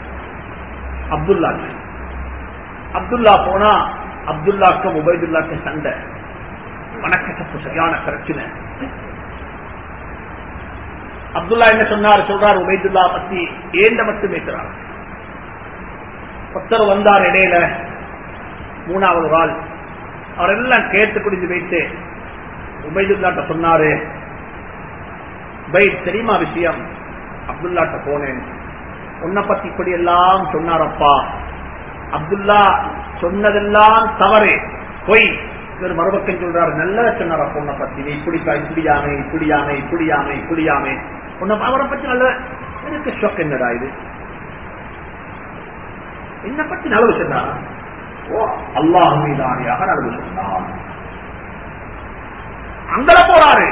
அப்துல்லா போனா அப்துல்லாக்கும் உபைதுல்லாக்கு சண்டை, வணக்கத்துக்கு சரியான பிரச்சனை. அப்துல்லா என்ன சொல்றார் உபைதுல்லா பத்தி ஏண்ட மட்டும் பேசுறார். ஒருத்தர் வந்தார் இடையில, 3வது ஆள். அவர் எல்லாம் கேட்டு குடிஞ்சு வைத்து உபைதுல்லாட்ட சொன்னாரு, உபைத் தெரியுமா விஷயம்? அப்துல்லாட்ட போனேன், உன்னை பத்தி இப்படி எல்லாம் சொன்னாரப்பா. அப்துல்லா சொன்னதெல்லாம் தவறு, பொய். இவர் மறுபக்கம் சொல்றாரு, நல்ல சொன்னார பொண்ணை பத்தி, நீ இப்படியாமே உன்னை அவரை பத்தி நல்ல. எனக்கு ஷோக், என்னடா இது, என்னை பத்தி நல்லது சொன்னாரா? ஓ அல்லாஹ் மீதானியாக நல்லது சொன்னான். அங்கல போறாரு.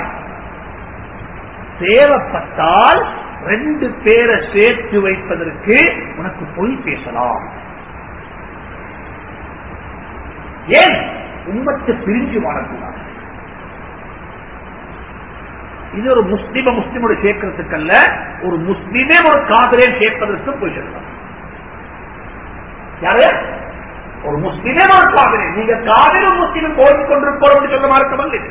தேவைப்பட்டால் 2 பேரை சேர்த்து வைப்பதற்கு உனக்கு பொய் பேசலாம். ஏன் உம்மத்தை பிரிஞ்சு வாழக்கூடாது? இது ஒரு முஸ்லிமோட சேர்க்கிறதுக்கு அல்ல, ஒரு முஸ்லிமே ஒரு காதலே சேர்ப்பதற்கு போய் சொல்லலாம். யாரு? ஒரு முஸ்லிமே ஒரு காதலே. நீங்க காதலும் முஸ்லிமும் போட்டுக் கொண்டிருப்போம் சொல்ல மார்க்கமல்ல.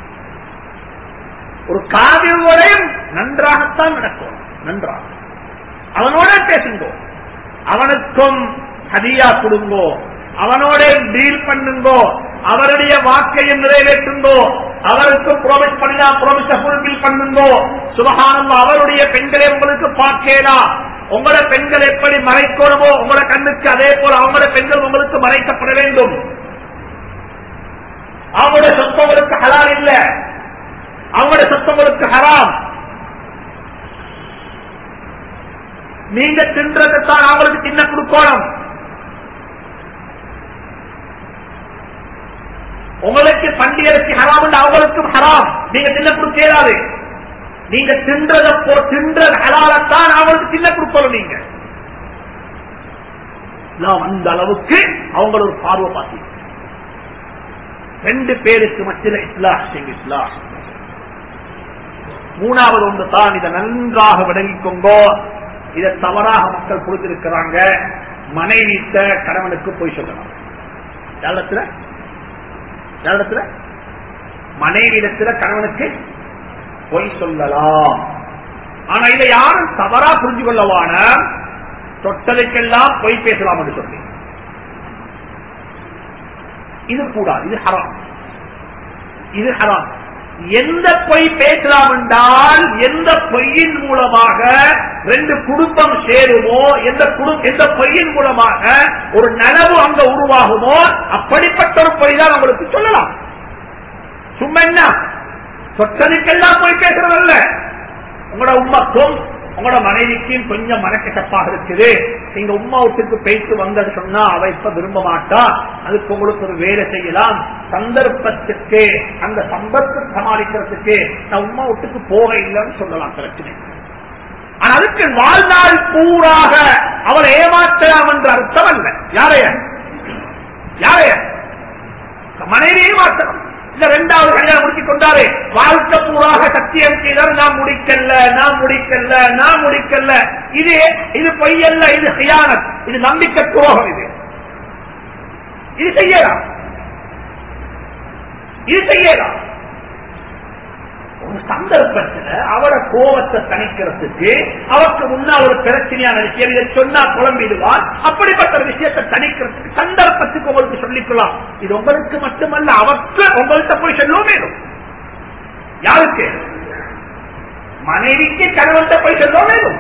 ஒரு காதலையும் நன்றாகத்தான் நடக்கும். நன்றாக அவனோட பேசுங்கோ, அவனுக்கும் ஹதியா கொடுங்கோ, அவனோட டீல் பண்ணுங்கோ, அவருடைய வாக்கையும் நிறைவேற்றுங்கோ, அவருக்கு ப்ராமிஸ் பண்ணினா ப்ராமிஸ ஃபுல்ஃபில் பண்ணுங்கோ. சுபஹானல்லாஹ், அவருடைய பெண்களை உங்களுக்கு பார்க்கலாம். உங்களோட பெண்கள் எப்படி மறைக்கணுமோ உங்களோட கண்ணுக்கு, அதே போல அவங்களோட பெண்கள் உங்களுக்கு மறைக்கப்பட வேண்டும். அவங்களோட சொத்தங்களுக்கு ஹலால் இல்ல, அவங்களோட சொத்தங்களுக்கு ஹராம். நீங்க தின்றதுதான் அவங்களுக்கு தின்ன கொடுக்கணும். உங்களுக்கு பண்டிகைக்கு ஹராம், அவங்களுக்கும் ஹராம். நீங்க தின்ன கொடுக்காது. நீங்க தின்றது ஹலாலத்தான் அவங்களுக்கு தின்ன கொடுக்கணும். நீங்க அந்த அளவுக்கு அவங்கள ஒரு பார்வை பார்த்து 2 பேருக்கு மத்தியில் இஸ்லாம். 3வது ஒன்று தான், இதை நன்றாக விளங்கிக்கொண்டோ. இதை தவறாக மக்கள் கொடுத்திருக்கிறாங்க. மனைவிட்ட கணவனுக்கு போய் சொல்லலாம். மனைவியிடத்துல கணவனுக்கு பொய் சொல்லலாம். ஆனா இதை யாரும் தவறா புரிஞ்சு கொள்ளவான, தொட்டலுக்கெல்லாம் பொய் பேசலாம் என்று சொல்லி, இது கூடாது. இது ஹராம். இது ஹராம். எந்த பொய் பேசலாம் என்றால், எந்த பொய்யின் மூலமாக 2 குடும்பம் சேருமோ, எந்த பொய்யின் மூலமாக ஒரு நனவு அங்க உருவாகுமோ, அப்படிப்பட்ட ஒரு பொய் தான் உங்களுக்கு சொல்லலாம். சும்மா என்ன சொற்றதுக்கெல்லாம் போய் பேசுறதல்ல. உங்களோட உம்மாக்கும் உங்களோட மனைவிக்கும் கொஞ்சம் மனக்கசப்பாக இருக்குது, நீங்க உம்மா வீட்டுக்கு பேசி வந்தது சொன்னா அவ இப்ப விரும்ப மாட்டா, அதுக்கு உங்களுக்கு ஒரு வேலை செய்யலாம். சந்தர்ப்பத்துக்கு, அந்த சம்பத்தை சமாளிக்கிறதுக்கு நான் உம்மா வீட்டுக்கு போக இல்லைன்னு சொல்லலாம், பிரச்சனை. ஆனா அதுக்கு வாழ்நாள் பூராக அவளை ஏமாற்றலாம் என்ற அர்த்தம் அல்ல. யாரைய மனைவி ஏமாற்றலாம். இல்ல 2வது கல்யாணம் முடிச்சுக் கொண்டாரு, வாழ்க்கை பூராக சத்தியம் செய்தார், நான் முடிக்கல. இது பொய்யல்ல, இது ஹியானத், இது நம்பிக்கை துரோகம். இது செய்யலாம். ஒரு சந்தர்ப்பத்தில் அவட கோபத்தை தணிக்கிறதுக்கு, அவருக்கு முன்னால் ஒரு பிரச்சனையான விஷயம் இதை சொன்னா குழம்பிடுவார். அப்படிப்பட்ட ஒரு விஷயத்தை தணிக்கிறதுக்கு சந்தர்ப்பத்துக்கு உங்களுக்கு சொல்லிக்கலாம். இது உங்களுக்கு மட்டுமல்ல, அவருக்கு உங்கள்கிட்ட போய் சொல்லவும் வேணும். யாருக்கு? மனைவிக்கு கணவன்கிட்ட போய் சொல்லவும் வேணும்.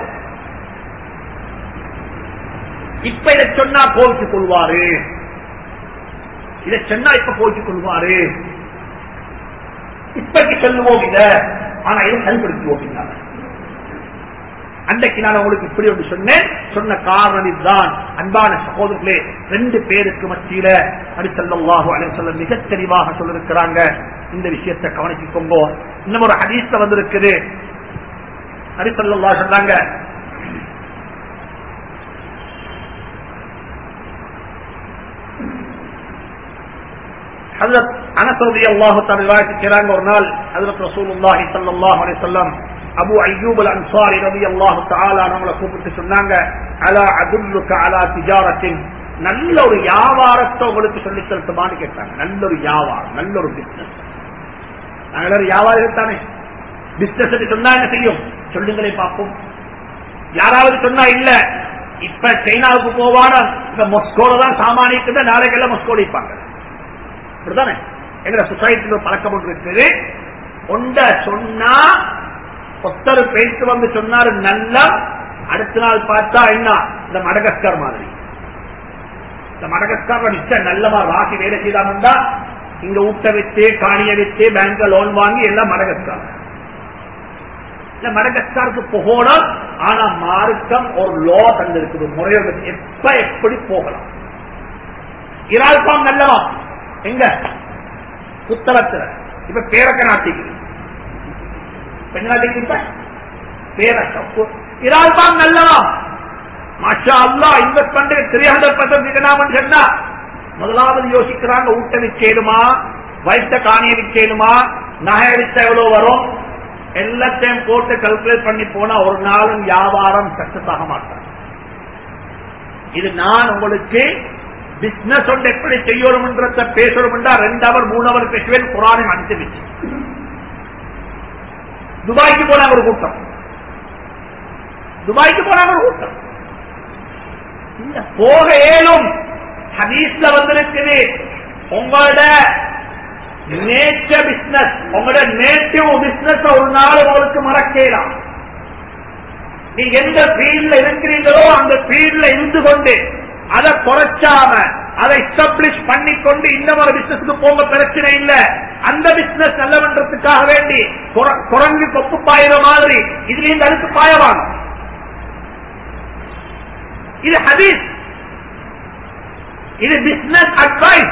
இப்ப இதை சொன்னா கோவித்துக் கொள்வாரு. இதை சொன்னா இப்ப போய்க்கு கொள்வாரு, இப்பக்கு சொல்லுவோம் இத, ஆனா இதை செயல்படுத்துவோம். அன்றைக்கு நான் உங்களுக்கு இப்படி ஒன்று சொன்னேன். சொன்ன காரணம் இதுதான். அன்பான சகோதரர்களே, 2 பேருக்கு மத்தியில நபி ஸல்லல்லாஹு அலைஹி வஸல்லம் மிக தெளிவாக சொல்லிருக்கிறாங்க. இந்த விஷயத்தை கவனிச்சுக்கோங்க. இன்னும் ஒரு ஹதீஸ்ல வந்திருக்குது. நபி ஸல்லல்லாஹு அலைஹி சொன்னாங்க, ஹஜ்ரத் அனஸ் ரலியல்லாஹு தஆலா ரிவாயத் செய்றாங்க, ஒரு நாள் ஹஜ்ரத் ரசூலுல்லாஹி ஸல்லல்லாஹு அலைஹி வஸல்லம் அபு அய்யூப் அல் அன்சாரி ரலியல்லாஹு தஆலா அவங்களை கூப்பிட்டு சொன்னாங்க, அலா அதுல்லுக அலா திஜாரத்தின், நல்ல ஒரு வியாபாரத்தை உங்களுக்கு சொல்லி தரட்டுமான்னு கேட்டாங்க. நல்ல ஒரு வியாபாரம், நல்ல ஒரு பிசினஸ். நாங்கள் வியாபாரிகள் தானே, பிசினஸ் சொன்னா என்ன செய்யும் சொல்லுங்களே பார்ப்போம். யாராவது சொன்னா இல்ல இப்ப சைனாவுக்கு போவான, இப்ப மொஸ்கோல தான் சாமானிக்கு, நாளைக்கெல்லாம் மொஸ்கோல இருப்பாங்க. அப்படித்தானே எங்க சொசைட்டில பழக்கம் ஒன்று இருக்குது. ஒன்ற சொன்னா ஒத்தர் பேசி வந்து சொன்னாரு நல்லா, அடுத்த நாள் பார்த்தா என்ன இந்த மடகஸ்கர் மாதிரி. இந்த மடகஸ்கர் நிச்சயம் நல்லமா ராசி வேலை செய்தாமண்டா இங்க ஊட்ட வச்சு காணிய வச்சு பேங்க்ல லோன் வாங்கி எல்லாம் மடகஸ்கர். இந்த மடகஸ்கருக்கு போகணும், ஆனா மார்க்கம் ஒரு லோ தந்திருக்குது, முறையோட எப்ப எப்படி போகலாம். இரால்பாம் நல்லவா எங்க புத்தகத்துல இப்ப பேரக்க நாட்டிக்கு இரால்பாம் நல்லவா மாஷா அல்லாஹ் இன்வெஸ்ட் பண்ணி 300% சொன்னா முதலாவது யோசிக்கிறாங்க, ஊட்ட விச்சேடுமா, வைத்த காணிய விச்சேடுமா, நகை அடித்த எவ்வளவு வரும், எல்லாத்தையும் போட்டு கல்குலேட் பண்ணி போனா ஒரு நாளும் வியாபாரம் சக்சஸ் ஆக மாட்டாங்க. இது நான் உங்களுக்கு பிசினஸ் ஒன்று எப்படி செய்யணும்ன்றத பேசணும், 2 hour 3 hour பேசுவேன். குரானை அனுப்பிச்சு துபாய்க்கு போனாங்க ஒரு கூட்டம், துபாய்க்கு போனாங்க ஒரு கூட்டம். போக ஏலும் ஹதீஸ்ல வந்திருக்குது, உங்களோட நேச்சர் பிசினஸ், உங்களோட நேட்டிவ் பிசினஸ் ஒரு நாள் உங்களுக்கு மறக்கலாம். நீங்க எந்த ஃபீல்ட்ல இருக்கிறீங்களோ அந்த ஃபீல்ட்ல இருந்து கொண்டு அதை குறைச்சாம அதை எஸ்டாப்ளிஷ் பண்ணிக்கொண்டு இன்னொரு பிசினஸ்க்கு போக பிரச்சனை இல்ல. அந்த பிசினஸ் நல்லவன்றதுக்காக வேண்டி குரங்கு கொப்பு பாயிற மாதிரி இதுல இருந்து அடுத்து பாயவாங்க. இது ஹதீஸ், இது பிசினஸ் அட்வைஸ்.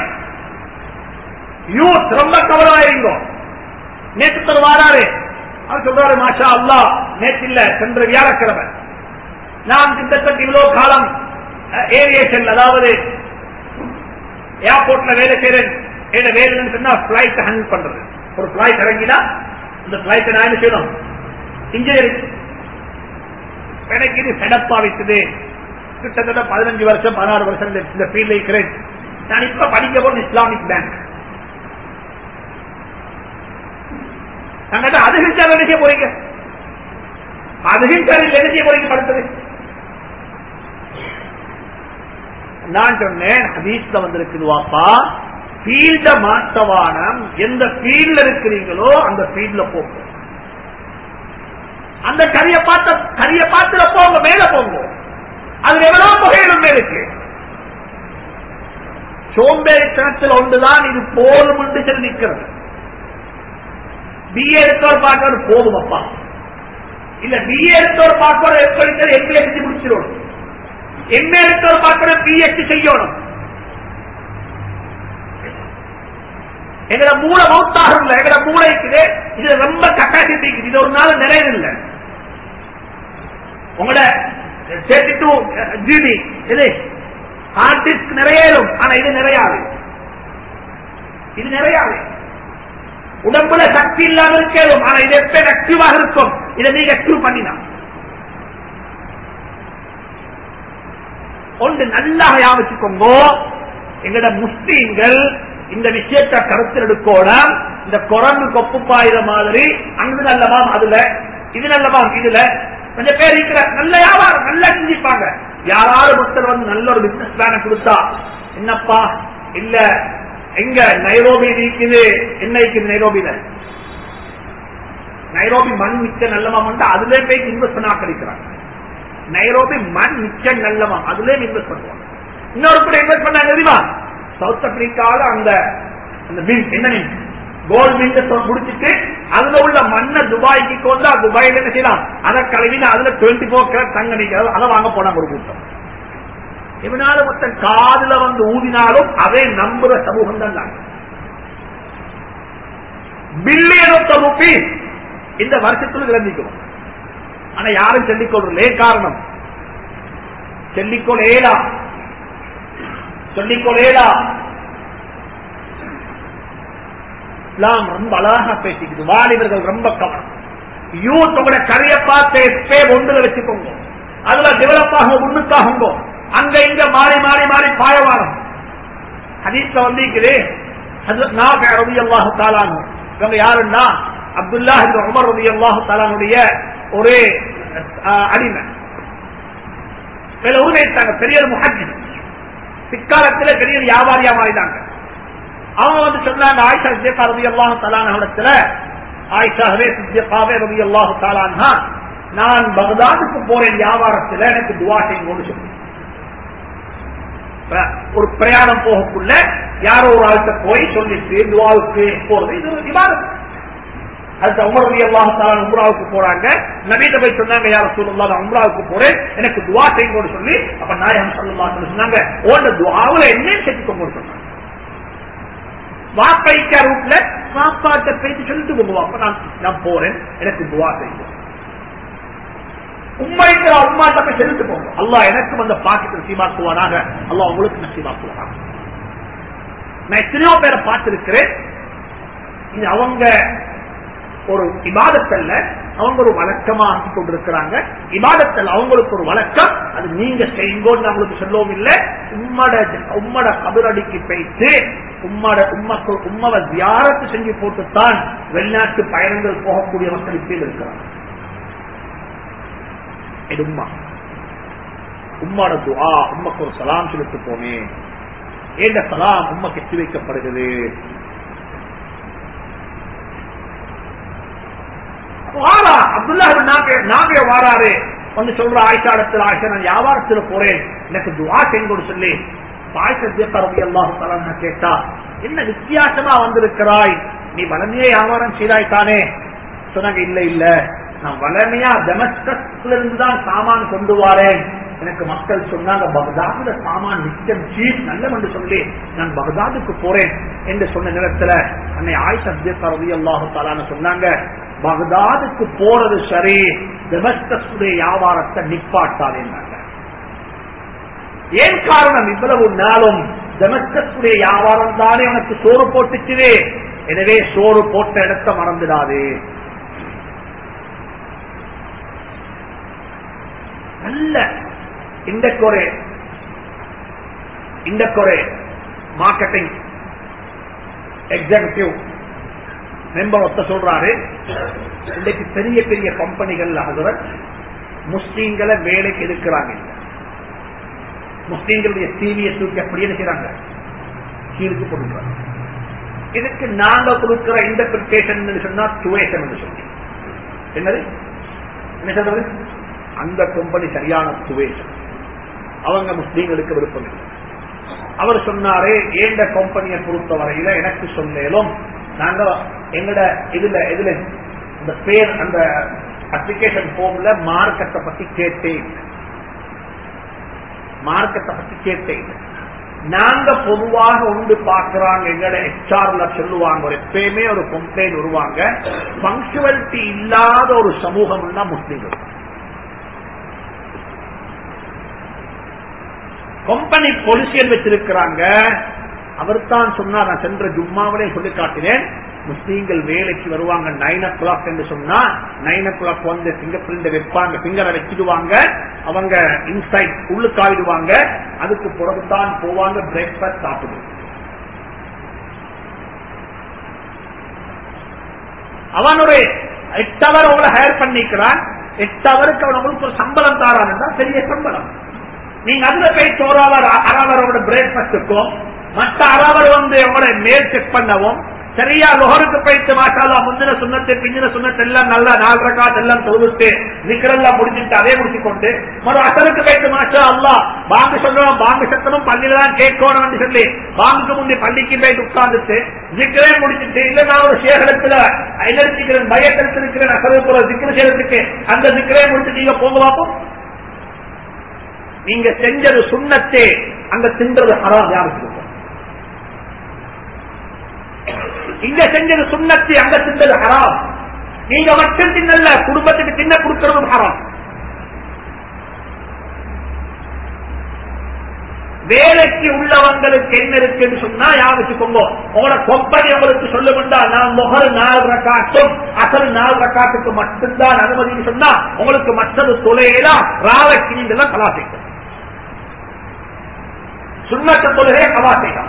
யூத் ரொம்ப கவலையாயிருங்க. நேற்று வாராரு, அவர் சொல்றாரு மாஷா அல்லாஹ், நேற்று இல்ல சென்ற வியாழக்கிழமை நான் கிட்டத்தட்ட இவ்வளவு காலம் ஏவியேஷன், அதாவது ஏர்போர்ட்ல வேலை செய்யறேன். என்ன வேலைன்னு சொன்னா பிளைட் ஹேண்டில் பண்றது. ஒரு பிளைட் இறங்கினா இந்த பிளைட் நான் என்ன செய்யணும், இன்ஜினியரிங். எனக்கு இது செடப்பா வைத்தது கிட்டத்தட்ட 15 வருஷம் 16 வருஷம் இந்த ஃபீல்ட்ல இருக்கிறேன். நான் இப்ப படிக்க போன இஸ்லாமிக் பேங்க். நாங்க அதுகிட்டால் என்ன செய்ய போறீங்க, அதுகிட்டால் என்ன செய்ய போறீங்க படுத்தது. நான் சொன்னேன் ஹதீஸ்ல வந்திருக்குது வாப்பா, ஃபீல்ட மாற்றவானம், எந்த ஃபீல்ட்ல இருக்கிறீங்களோ அந்த ஃபீல்ட்ல போங்க. அந்த கரிய பாத்துல போங்க, மேல போங்க. அது எவ்வளவு புகையிலும் இருக்கு. சோம்பேறித்தனத்தில் ஒன்றுதான் இது போதும் என்று சொல்லி நிற்கிறது. பிஏ எடுத்தவர் பார்க்கறது போதும் அப்பா, இல்ல பிஏ எடுத்தவர் பார்க்கறது எப்படி எம்ஏ எடுத்து முடிச்சிடணும், எம்ஏ எடுத்தவர் பார்க்கறது பிஎஸ்சி செய்யணும். எங்கட மூளை மௌத்தாக இல்லை, எங்கட மூளை இருக்குது, இது ரொம்ப கெப்பாசிட்டி இருக்குது. இது ஒரு நாள் நிறைய இல்லை. உங்களோட ஜிடி இது ஹார்ட் டிஸ்க் நிறையலும், ஆனா இது நிறையாது. இது நிறையாது. உடம்புல சக்தி இல்லாம இருக்கலும், ஆனா இது எப்ப ஆக்டிவாக இருக்கும். இதை நீங்க ஆக்டிவ் பண்ணினா ஒன்று நல்லா யாவச்சுக்கோங்க. எங்கட முஸ்லீம்கள் இந்த விஷயத்தை கருத்தில் எடுக்கோணும். இந்த குரங்கு கொப்பு பாயிர மாதிரி அங்கு நல்லவாம் அதுல, இது நல்லவாம் இதுல, கொஞ்சம் பேர் இருக்கிற நல்ல வியாபாரம் நல்லா சிந்திப்பாங்க. யாராவது ஒருத்தர் வந்து நல்ல ஒரு பிசினஸ் பிளான கொடுத்தா, என்னப்பா இல்ல எங்க நைரோபி இருக்குது, என்ன இருக்குது நைரோபியில, நைரோபி மண் மிச்ச நல்லவாம், அதுல போய் இன்வெஸ்ட் பண்ண ஆக்கிக்கிறாங்க. நைரோபி மண் மிச்ச நல்லவாம், அதுல இன்வெஸ்ட் பண்ணுவாங்க. இன்னொரு கூட இன்வெஸ்ட் பண்ணாங்க தெரியுமா, சவுத் ஆப்பிரிக்கால அந்த என்ன கோல்ட் மின்ட் முடிச்சுட்டு அதுல உள்ள மண்ணை துபாய்க்கு கொண்டு துபாயில என்ன செய்யலாம், அதை கழுவினா அதுல 24 கேரட் தங்க நிற்கிறது, அதை வாங்க போனாங்க ஒரு கூட்டம். இவனால மொத்த காதுல வந்து ஊதினாலும் அதை நம்புற சமூகம் தான். பில்லியன் ஆஃப் ரூபீஸ் இந்த வருஷத்துல இழந்திக்கும். ஆனா யாரும் சொல்லிக்கொள்றே காரணம் சொல்லிக்கொள்ளேலா ரொம்ப அழகா பேசிக்குது. வாலிபர்கள் ரொம்ப கவனம். யூத் உங்களோட கரைய பார்த்து ஒன்றுல வச்சுக்கோங்க, அதுல டெவலப் ஆகும், முன்னுக்காகுங்க. அங்க இங்க மாறி மாறி மாறி பாயவாரம் ஹதீஸ்ல வந்திருக்குது. நாஃபி ரலியல்லாஹு தஆலா அன்ஹு இவங்க யாருன்னா அப்துல்லாஹ் இப்னு உமர் ரலியல்லாஹு தஆலா உடைய ஒரு அடிமை. உரிமைத்தாங்க, பெரிய முஹத்திஸ், பிற்காலத்தில் பெரிய வியாபாரியா மாறினாங்க. அவங்க வந்து சொன்னாங்க ஆயிஷா சித்திகா ரலியல்லாஹு தஆலா அன்ஹா, ஆயிஷாவே சித்திகாவே ரலியல்லாஹு தஆலா அன்ஹா, நான் பக்தாதுக்கு போறேன் வியாபாரத்தில், எனக்கு துஆ செய்யுங்கன்னு சொல்லி. ஒரு பிரயாணம் போகக்குள்ள யாரோ ஒரு ஆள்கிட்ட போய் சொல்லிட்டு துஆவுக்கு போறது இது ஒரு இபாதத். அது உமர் ரலியல்லாஹு தஆலா உம்ராவுக்கு போறாங்க, நபிட்ட போய் சொன்னாங்க யா ரசூலுல்லாஹ் நான் உம்ராவுக்கு போறேன், எனக்கு துஆ செய்யுங்கன்னு சொல்லி. அப்ப நாயகம் ஸல்லல்லாஹு அலைஹி வஸல்லம் சொன்னாங்க ஓண்ட துஆவுல என்ன செஞ்சுக்கோங்கன்னு சொன்னாங்க. வாப்பைக்க ரூட்ல வாப்பாட்ட பேசி சொல்லிட்டு போங்க, அப்ப நான் போறேன், எனக்கு துஆ செய்யுங்க. உம்மைக்கு உம்மாட்ட போய் சொல்லிட்டு போங்க, அல்லாஹ் எனக்கும் அந்த பாக்கியத்தை நசீபாக்குவானாக, அல்லாஹ் உங்களுக்கு நசீபாக்குவானாக. நான் எத்தனையோ பேரை பார்த்திருக்கிறேன். இது அவங்க ஒரு இபாதத்தல்ல, அவங்க ஒரு வழக்கமா ஆக்கி கொண்டிருக்கிறாங்க. இபாதத்தல் அவங்களுக்கு ஒரு வழக்கம், அது நீங்க செய்யுங்கன்னு அவங்களுக்கு சொல்லவும் இல்லை. உம்மட கபரடிக்கு போயிட்டு உம்மவை தியாரத்து செஞ்சு போட்டுத்தான் வெளிநாட்டு பயணங்கள் போகக்கூடிய மக்கள் இப்படி இருக்கிறாங்க. இது உம்மோட துஆ, உம்மக்கு ஒரு சலாம் செலுத்து போனேன், ஏண்ட சலாம் உம்மக்கு எட்டி வைக்கப்படுகிறது. அப்துல்லாஹ் வாராரு வந்து சொல்ற ஆயிஷாடத்தில், ஆயிஷா நான் வியாபாரத்துல போறேன், எனக்கு துஆ செய்யுங்கன்னு சொல்லி. ஆயிஷா சித்திகா ரலியல்லாஹு தஆலா கேட்டா, என்ன வித்தியாசமா வந்திருக்கிறாய், நீ வளமையா வியாபாரம் செய்தாய்தானே? சொன்னாங்க இல்ல இல்ல, நான் வளமையா டெமஸ்கஸ்ல இருந்து தான் சாமான் கொண்டு வரேன். எனக்கு மக்கள் சொன்னாங்க பக்தாதுல சாமான் நிச்சயம் சீப் நல்லம் என்று சொல்லி நான் பக்தாதுக்கு போறேன் என்று சொன்ன நேரத்துல அன்னை ஆயிஷா சித்திகா ரலியல்லாஹு தஆலா சொன்னாங்க, பக்தாதுக்கு போறது சரி, டெமஸ்கஸுடைய வியாபாரத்தை நிப்பாட்டாதே. ஏன் காரணம், இவ்வளவு நாளும் டெமஸ்கஸுடைய வியாபாரம் தானே உனக்கு சோறு போட்டுச்சு, எனவே சோறு போட்ட இடத்தை மறந்துடாது. நல்ல இண்டக்கொரு மார்க்கெட்டிங் எக்ஸிகியூட்டிவ் மெம்பர் ஒத்த சொல்றாரு, இன்றைக்கு பெரிய பெரிய கம்பெனிகள் முஸ்லீம்களை வேலைக்கு எடுக்கிறாங்க. முஸ்லீம்களுடைய சீனியத்துக்கு எப்படி இருக்கிறாங்க, கீழுக்கு கொடுக்கிறாங்க. இதுக்கு நாங்க கொடுக்கிற இன்டர்பிரிட்டேஷன் சொன்னா டுவேஷன் என்று சொல்லி என்னது என்ன சொல்றது, அந்த கம்பெனி சரியான டுவேஷன், அவங்க முஸ்லீம்களுக்கு விருப்பம் இல்லை. அவர் சொன்னாரு ஏண்ட கம்பெனியை பொறுத்த வரையில எனக்கு சொன்னேலும் நாங்க எங்கட இதுல இந்த பேர் அந்த அப்ளிகேஷன் ஃபார்ம்ல மார்க்கெட்டை பத்தி கேட்டேன், நாங்க பொதுவாக ஒன்று பாக்குறாங்க, எங்கட HR சொல்லுவாங்க எப்பயுமே ஒரு கம்ப்ளைண்ட் வருவாங்க, பங்க்சுவாலிட்டி இல்லாத ஒரு சமூகம் முஸ்லீம்கள். கம்பெனி பொலிசியல் வச்சிருக்கிறாங்க. அவர் தான் சொன்னார், நான் சென்ற ஜும்மாவிலே சொல்லி காட்டினேன், முஸ்லீம்கள் வேலைக்கு வருவாங்க 9 o'clock என்று சொன்னா 9 o'clock வந்து பிங்கர் பிரிண்ட் வைப்பாங்க, பிங்கரை வச்சிடுவாங்க, அவங்க இன்சைட் உள்ளுக்காயிடுவாங்க, அதுக்கு பிறகுதான் போவாங்க பிரேக்பாஸ்ட் சாப்பிடு. அவன் ஒரு 8 hour அவங்களை ஹயர் பண்ணிக்கிறான், 8 hours அவன் அவங்களுக்கு ஒரு சம்பளம் தாரான், பெரிய சம்பளம். நீங்க அதுல போய் சோறாவர் அறவரோட பிரேக்பாஸ்டுக்கும் மற்ற அறவர் வந்து அவங்களோட மேல் செக் பண்ணவும் சரியா லொஹருக்கு போயிட்டு மாஷாஅல்லாஹ் முந்தின சுன்னத்து பிந்தின சுன்னத்து எல்லாம் நல்லா 4 ரக்காத் எல்லாம் தொழுவிட்டு நிக்கரெல்லாம் முடிஞ்சிட்டு அதே முடிச்சுக்கொண்டு மறு அசருக்கு போயிட்டு மாஷாஅல்லாஹ் பாங்கு சொல்றோம், பாங்கு சத்தமும் பள்ளியில தான் கேட்கணும் சொல்லி பாங்குக்கு முந்தைய பள்ளிக்கு போயிட்டு உட்கார்ந்துட்டு ஜிக்கரே முடிச்சுட்டு இல்ல நான் ஒரு சேகரத்துல எழுதிக்கிறேன் பயத்தில் இருக்கிறேன் அசரு போற ஜிக்கர சேகரத்துக்கு அந்த ஜிக்கரே முடிச்சுட்டு நீங்க போங்க பார்ப்போம். நீங்க செஞ்சது சுன்னத்தே, அங்க தின்றது ஹராம். யாருக்கு இங்க செஞ்சது சுன்னத்தி, அங்க தின்றது ஹராம். நீங்க மட்டும் தின்னல்ல, குடும்பத்துக்கு தின்ன கொடுக்கிறதும் ஹராம். வேலைக்கு உள்ளவங்களுக்கு என்ன இருக்குன்னு சொன்னா யாவச்சுக்கோங்க, உங்களோட கம்பெனி உங்களுக்கு சொல்லுமெண்டா நான் முகர் 4 ரக்காத்தும் அசல் 4 ரக்காத்துக்கு மட்டும்தான் அனுமதின்னு சொன்னா உங்களுக்கு மற்றது தொலைலாம் ராவைக்கு நீங்க கலா செய்யும். சுன்னத்து தொழுகையை கலா செய்யலாம்.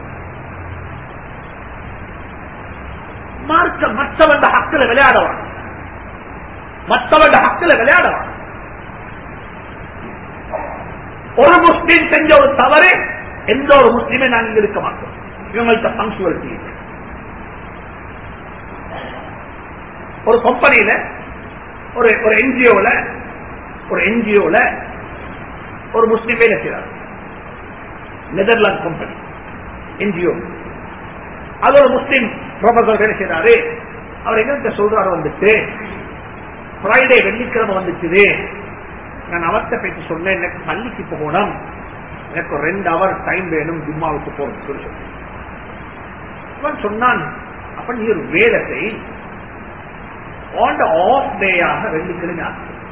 மற்றவண்ட ஹக்கில் விளையாடவான், மற்றவண்ட ஹக்கில் விளையாடவான். ஒரு முஸ்லீம் செஞ்ச ஒரு தவறு எந்த ஒரு முஸ்லீமே நாங்கள் இருக்க மாட்டோம். இவங்கள்ட்ட பங்க்சுவலிட்டி. ஒரு கம்பெனியில ஒரு என்ஜிஓல ஒரு முஸ்லீம் வேலை செய்யறார். Netherlands company NGO. அது ஒரு முஸ்லீம் ப்ரொஃபசர் வேலை செய்யறாரு. அவர் எங்க சொல்றாரு, வந்துட்டு ஃப்ரைடே வெள்ளிக்கிழமை வந்துச்சு, நான் அவர்கிட்ட பேசி சொன்னேன் எனக்கு பள்ளிக்கு போகணும், எனக்கு 2 hour டைம் வேணும் ஜும்மாவுக்கு போறது சொல்லி சொன்னான். அப்ப நீ ஒரு வேலை செய், ஆஃப் டேயாக வெள்ளிக்கிழமை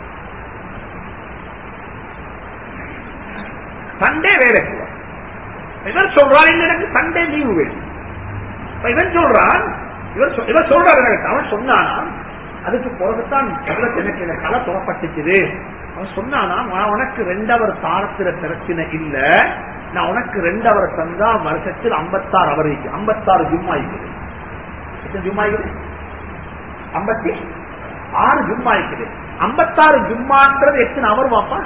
சண்டே வேலை செய்வார். இவர் சொல்றான் எனக்கு சண்டே லீவு வேணும். இவன் சொல்றான், இவர் சொல்றாரு அவன் சொன்னானா அதுக்கு பிறகுதான் எனக்கு இந்த கலை தொடப்பட்டுச்சு. அவன் சொன்னானா உனக்கு 2 hour தாரத்திர பிரச்சனை இல்ல, நான் உனக்கு 2 hour தந்தா வருஷத்தில் 56 hour 56 ஜும்மா இருக்குது. எத்தனை ஜும்மா இருக்குது? 56 ஜும்மா இருக்குது. 56 ஜும்மான்றது எத்தனை அவர் வாப்பா?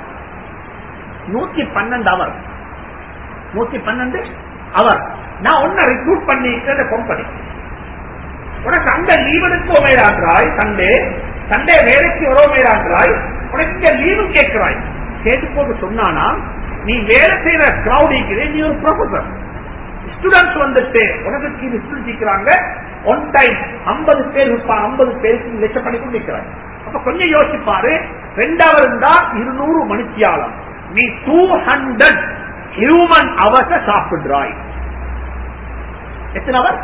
112 hour. 112 hour. நான் உன்னை ரிக்ரூட் பண்ணிக்கிற கம்பெனி உனக்கு அங்க லீவ் எடுக்கோமேறாய், சண்டே வேலைக்கு வரோமேறாய், உனக்கு இங்க லீவு கேட்கிறாய். கேட்டு போட்டு சொன்னானா நீ வேலை செய்யற கிரௌடிக்கு நீ ஒரு ப்ரொஃபசர், ஸ்டூடெண்ட்ஸ் வந்துட்டு உனக்கு கீழே சொல்லிக்கிறாங்க, ஒன் டைம் 50 பேர் இருப்பான், 50 பேருக்கு லட்சம் பண்ணி கொண்டு நிற்கிறாய். அப்ப கொஞ்சம் யோசிப்பாரு, 2 hour இருந்தா 200 மணித்தியாலம், நீ 200 ஹியூமன் அவர்ஸ் சாப்பிடுறாய். எத்தனை அவர்?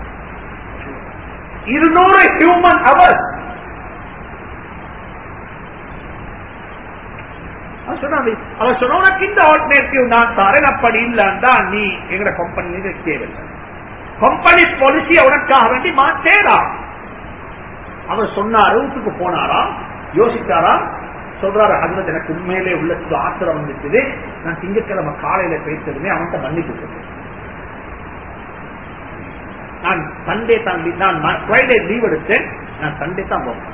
200 ஹியூமன் அவர்ஸ். அவர் சொன்ன உனக்கு இந்த ஆல்டர்னேட்டிவ் நான் தரேன், அப்படி இல்லைன்னா நீ எங்க கம்பெனி தேவையில்லை, கம்பெனி பாலிசியை உனக்காக வேண்டி மாற்றேடா. அவர் சொன்னாரு, வீட்டுக்கு போனாரா, யோசிச்சாரா, சொல்றாரு ஹஜ்ரத் எனக்கு உண்மையிலே உள்ளது ஆத்திரம் வந்துச்சு, நான் திங்கட்கிழமை காலையில பேசுறதுமே அவன்கிட்ட மன்னிப்பு சொல்றேன், நான் சண்டே தான், நான் ஃப்ரைடே லீவ் எடுத்தேன், நான் சண்டே தான் போறேன்.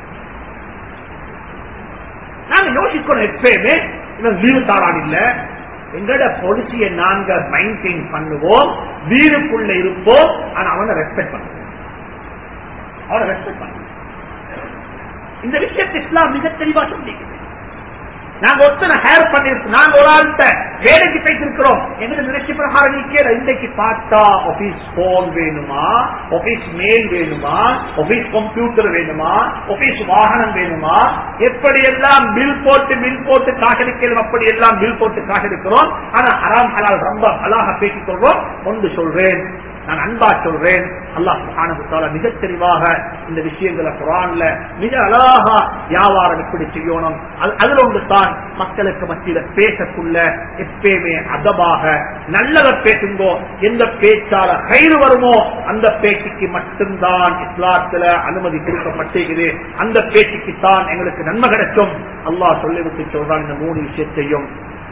நாங்க யோசிக்கணும் எப்பயுமே இவன் லீவு தாரான் இல்ல, எங்களோட பாலிசியை நாங்க மெயின்டைன் பண்ணுவோம், வீடுக்குள்ள இருப்போம், ஆனா அவனை ரெஸ்பெக்ட் பண்ணுவோம், அவனை ரெஸ்பெக்ட் பண்ணுவோம். இந்த விஷயத்தை இஸ்லாம் மிக தெளிவா சொல்லிக்குது. நாங்க ஒத்தனை ஹேர் பண்ணிருக்கோம், நாங்க ஒரு ஆள்கிட்ட வேலைக்கு போயிட்டு எங்களுக்கு நினைச்ச பிரகாரம் நீக்கல. இன்றைக்கு பார்த்தா ஆபீஸ் போன் வேணுமா, ஆபீஸ் மெயில் வேணுமா, ஆபீஸ் கம்ப்யூட்டர் வேணுமா, ஆபீஸ் வாகனம் வேணுமா, எப்படி எல்லாம் பில் போட்டு காசடிக்கிறோம், அப்படி எல்லாம் பில் போட்டு காசடிக்கிறோம். ஆனா ஹராம் ஹலால் ரொம்ப அழகா பேசிக் கொள்றோம். ஒன்று சொல்றேன், நான் அன்பா சொல்றேன், அல்லாஹ் சுப்ஹானஹு வ தஆலா மிக தெளிவாக இந்த விஷயங்களை குர்ஆன்ல மிக அழகா வியாபாரம் எப்படி செய்யணும், அதுல ஒன்று தான் மக்களுக்கு மத்தியில பேசக்குள்ள எப்பயுமே அதபாக நல்லத பேசுங்கோ. எந்த பேச்சால கயிறு வருமோ அந்த பேச்சுக்கு மட்டும்தான் இஸ்லாத்துல அனுமதி கொடுக்கப்பட்டிருக்கிறது, அந்த பேச்சுக்கு தான் எங்களுக்கு நன்மை கிடைக்கும். அல்லாஹ் சொல்லிவிட்டு சொல்றான் இந்த 3 விஷயத்தையும்.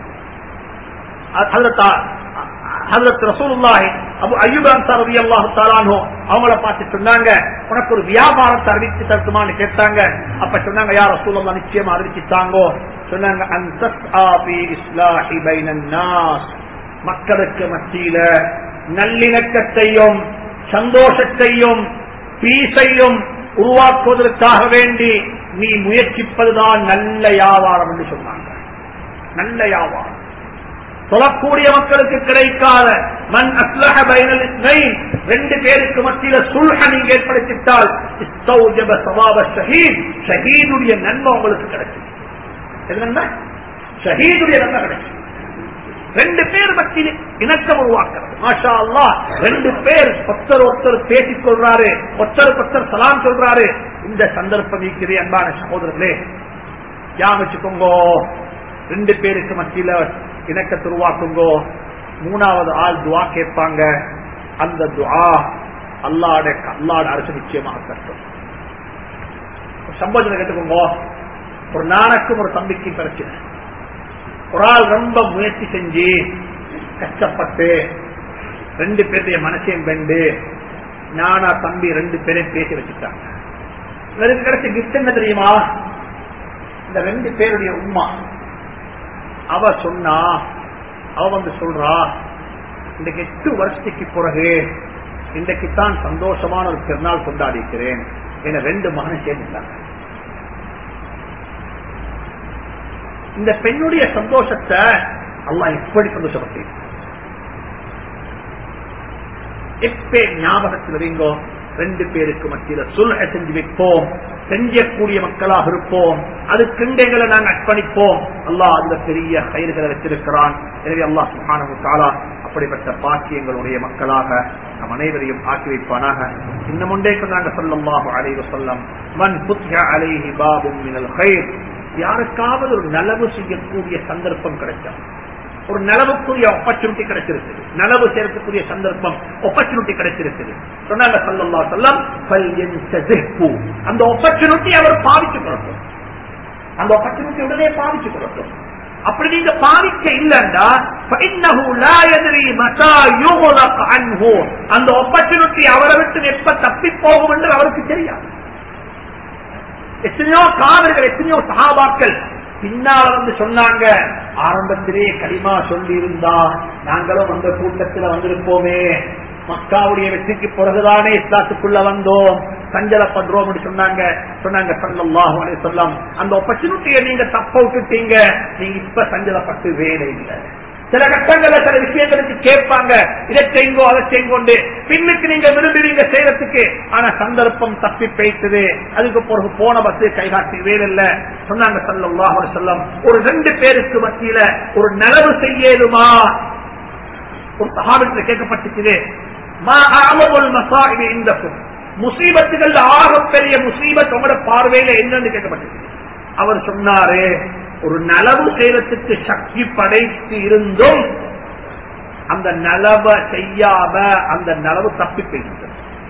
ஹஜ்ரத் ரசூலுல்லாஹி அபூ அய்யூப் அன்சாரி ரலியல்லாஹு தஆலா அன்ஹு அவங்கள பார்த்து சொன்னாங்க, உனக்கு ஒரு வியாபாரத்தை அறிவிச்சு தருமான்னு கேட்டாங்க. அப்ப சொன்னாங்க, யா ரசூலுல்லாஹ் நிச்சயமா அறிவிச்சுட்டாங்கோ. சொன்னாங்க, அன்தஸ்ஆ ஃபீ இஸ்லாஹி பைனன் நாஸ், மக்களுக்கு மத்தியில நல்லிணக்கத்தையும் சந்தோஷத்தையும் பீசையும் உருவாக்குவதற்காக வேண்டி நீ முயற்சிப்பதுதான் நல்ல வியாபாரம் என்று சொன்னாங்க. நல்ல வியாபாரம். சொல்லக்கூடிய மக்களுக்கு கிடைக்காத மன் அஸ்லஹ பைனல் இஸ்னைன், ரெண்டு பேருக்கு மத்தியில சுல்ஹ நீங்க ஏற்படுத்திட்டால் இஸ்தௌஜப ஸவாப ஷஹீத், ஷஹீதுடைய நன்மை உங்களுக்கு கிடைக்கும். என்ன? ஷஹீதுடைய நன்மை கிடைக்கும். ரெண்டு பேர் மத்தியில் இணக்கம் உருவாக்குறது. மாஷா அல்லாஹ், ரெண்டு பேர் ஒருத்தர் பேசிக் கொள்றாரு, ஒருத்தர் சலாம் சொல்றாரு. இந்த சந்தர்ப்பம் இருக்கிறது அன்பான சகோதரர்களே, ஞாபகம் வச்சுக்கோங்க. ரெண்டு பேருக்கு மத்தியில இணக்கத்தை உருவாக்குங்கோ. மூணாவது ஆள் துஆ கேட்பாங்க. அந்த துஆ அல்லாஹ்வுடைய அரசு நிச்சயமாக கட்டும். சம்பவத்தை கேட்டுக்கோங்க. ஒரு நானுக்கும் ஒரு தம்பிக்கு பிரச்சனை. ஒரு ஆள் ரொம்ப முயற்சி செஞ்சு கஷ்டப்பட்டு ரெண்டு பேருடைய மனசையும் வெண்டு நானா தம்பி ரெண்டு பேரையும் பேசி வச்சுட்டாங்க. இவருக்கு கிடைச்ச கிஃப்ட் என்ன தெரியுமா? இந்த ரெண்டு பேருடைய உம்மா அவ சொன்னா, அவ வந்து சொல்றா, இன்றைக்கு 8 வருஷத்துக்கு பிறகு இன்றைக்குத்தான் சந்தோஷமான ஒரு திருநாள் கொண்டாடி இருக்கிறேன். என ரெண்டு மகன் சேர்ந்துட்டாங்க. இந்த பெண்ணுடைய சந்தோஷத்தை அல்லாஹ் எப்படி சந்தோஷப்பட்டேன் எப்ப ஞாபகத்தில் வைங்கோ. ரெண்டு பேருக்கு மத்தியில சுல்ஹ செஞ்சு வைப்போம், செஞ்சக்கூடிய மக்களாக இருப்போம், அது கிண்டைகளை நாங்கள் அர்ப்பணிப்போம். அல்லாஹ் அந்த பெரிய கயிறுகளை வச்சிருக்கிறான். எனவே அல்லாஹ் சுப்ஹானஹு வ தஆலா அப்படிப்பட்ட பாக்கியங்களுடைய மக்களாக நம் அனைவரையும் ஆக்கி வைப்பானாக. இன்னும் ஒன்றே சொன்னாங்க ஸல்லல்லாஹு அலைஹி வஸல்லம், மன் ஃபுத்ஹ அலைஹி பாபும் மினல் கைர், யாருக்காவது ஒரு நலவு செய்யக்கூடிய சந்தர்ப்பம் கிடைச்சா, ஒரு நலவுக்குரிய ஆப்பர்ச்சுனிட்டி கிடைச்சிருக்குது, நலவு செய்யறதுக்குரிய சந்தர்ப்பம் ஆப்பர்ச்சுனிட்டி கிடைச்சிருக்குது. சொன்னாங்க ஸல்லல்லாஹு அலைஹி வஸல்லம், ஃபல்யன்தஸிஹு, அந்த ஆப்பர்ச்சுனிட்டி அவர் பாவிச்சுக் கொள்ளட்டும், அந்த ஆப்பர்ச்சுனிட்டி உடனே பாவிச்சுக் கொள்ளட்டும். அப்படி நீங்க பாவிக்க இல்லைன்னா ஃபஇன்னஹு லா யத்ரி மதா யுக்லக் அன்ஹு, அந்த ஆப்பர்ச்சுனிட்டி அவரை விட்டு எப்ப தப்பி போகும் என்று அவருக்கு தெரியாது. எத்தனையோ காவிர்கள், எத்தனையோ சஹாபாக்கள் பின்னால வந்து சொன்னாங்க, ஆரம்பத்திலே கலிமா சொல்லி இருந்தா நாங்களும் அந்த கூட்டத்தில் வந்திருப்போமே, மக்காவுடைய வெற்றிக்கு பிறகுதானே இஸ்லாத்துக்குள்ள வந்தோம், சஞ்சலப்படுறோம் சொன்னாங்க. ஸல்லல்லாஹு அலைஹி வஸல்லம், அந்த ஆப்பர்ச்சுனிட்டியை நீங்க தப்ப விட்டுட்டீங்க, நீங்க இப்ப சஞ்சலப்பட்டு வேலை இல்லை. சில கட்டங்கள்ல சில விஷயங்களுக்கு கேட்பாங்க, இதை செய்யுங்கோ அதை செய்யுங்கொண்டு, பின்னுக்கு நீங்க விரும்புவீங்க செய்யறதுக்கு, ஆனா சந்தர்ப்பம் தப்பி பேசுது, அதுக்கு பிறகு போன பஸ் கைகாட்டி வேலை இல்ல. சொன்னாங்க ஸல்லல்லாஹு அலைஹி வஸல்லம், ஒரு ரெண்டு பேருக்கு மத்தியில ஒரு நலவு செய்யலுமா? ஒரு சஹாபியில கேட்கப்பட்டுச்சு, மா அஅலமுல் மஸாயிபி இன்தகும், முசீபத்துகள் ஆகப்பெரிய முசீபத் உங்களோட பார்வையில என்னன்னு கேட்கப்பட்டுச்சு. அவர் சொன்னாரு, ஒரு நலவு செய்யறதுக்கு சக்தி படைத்து இருந்தும் அந்த நலவை செய்யாம அந்த நலவு தப்பி போயிட்டு.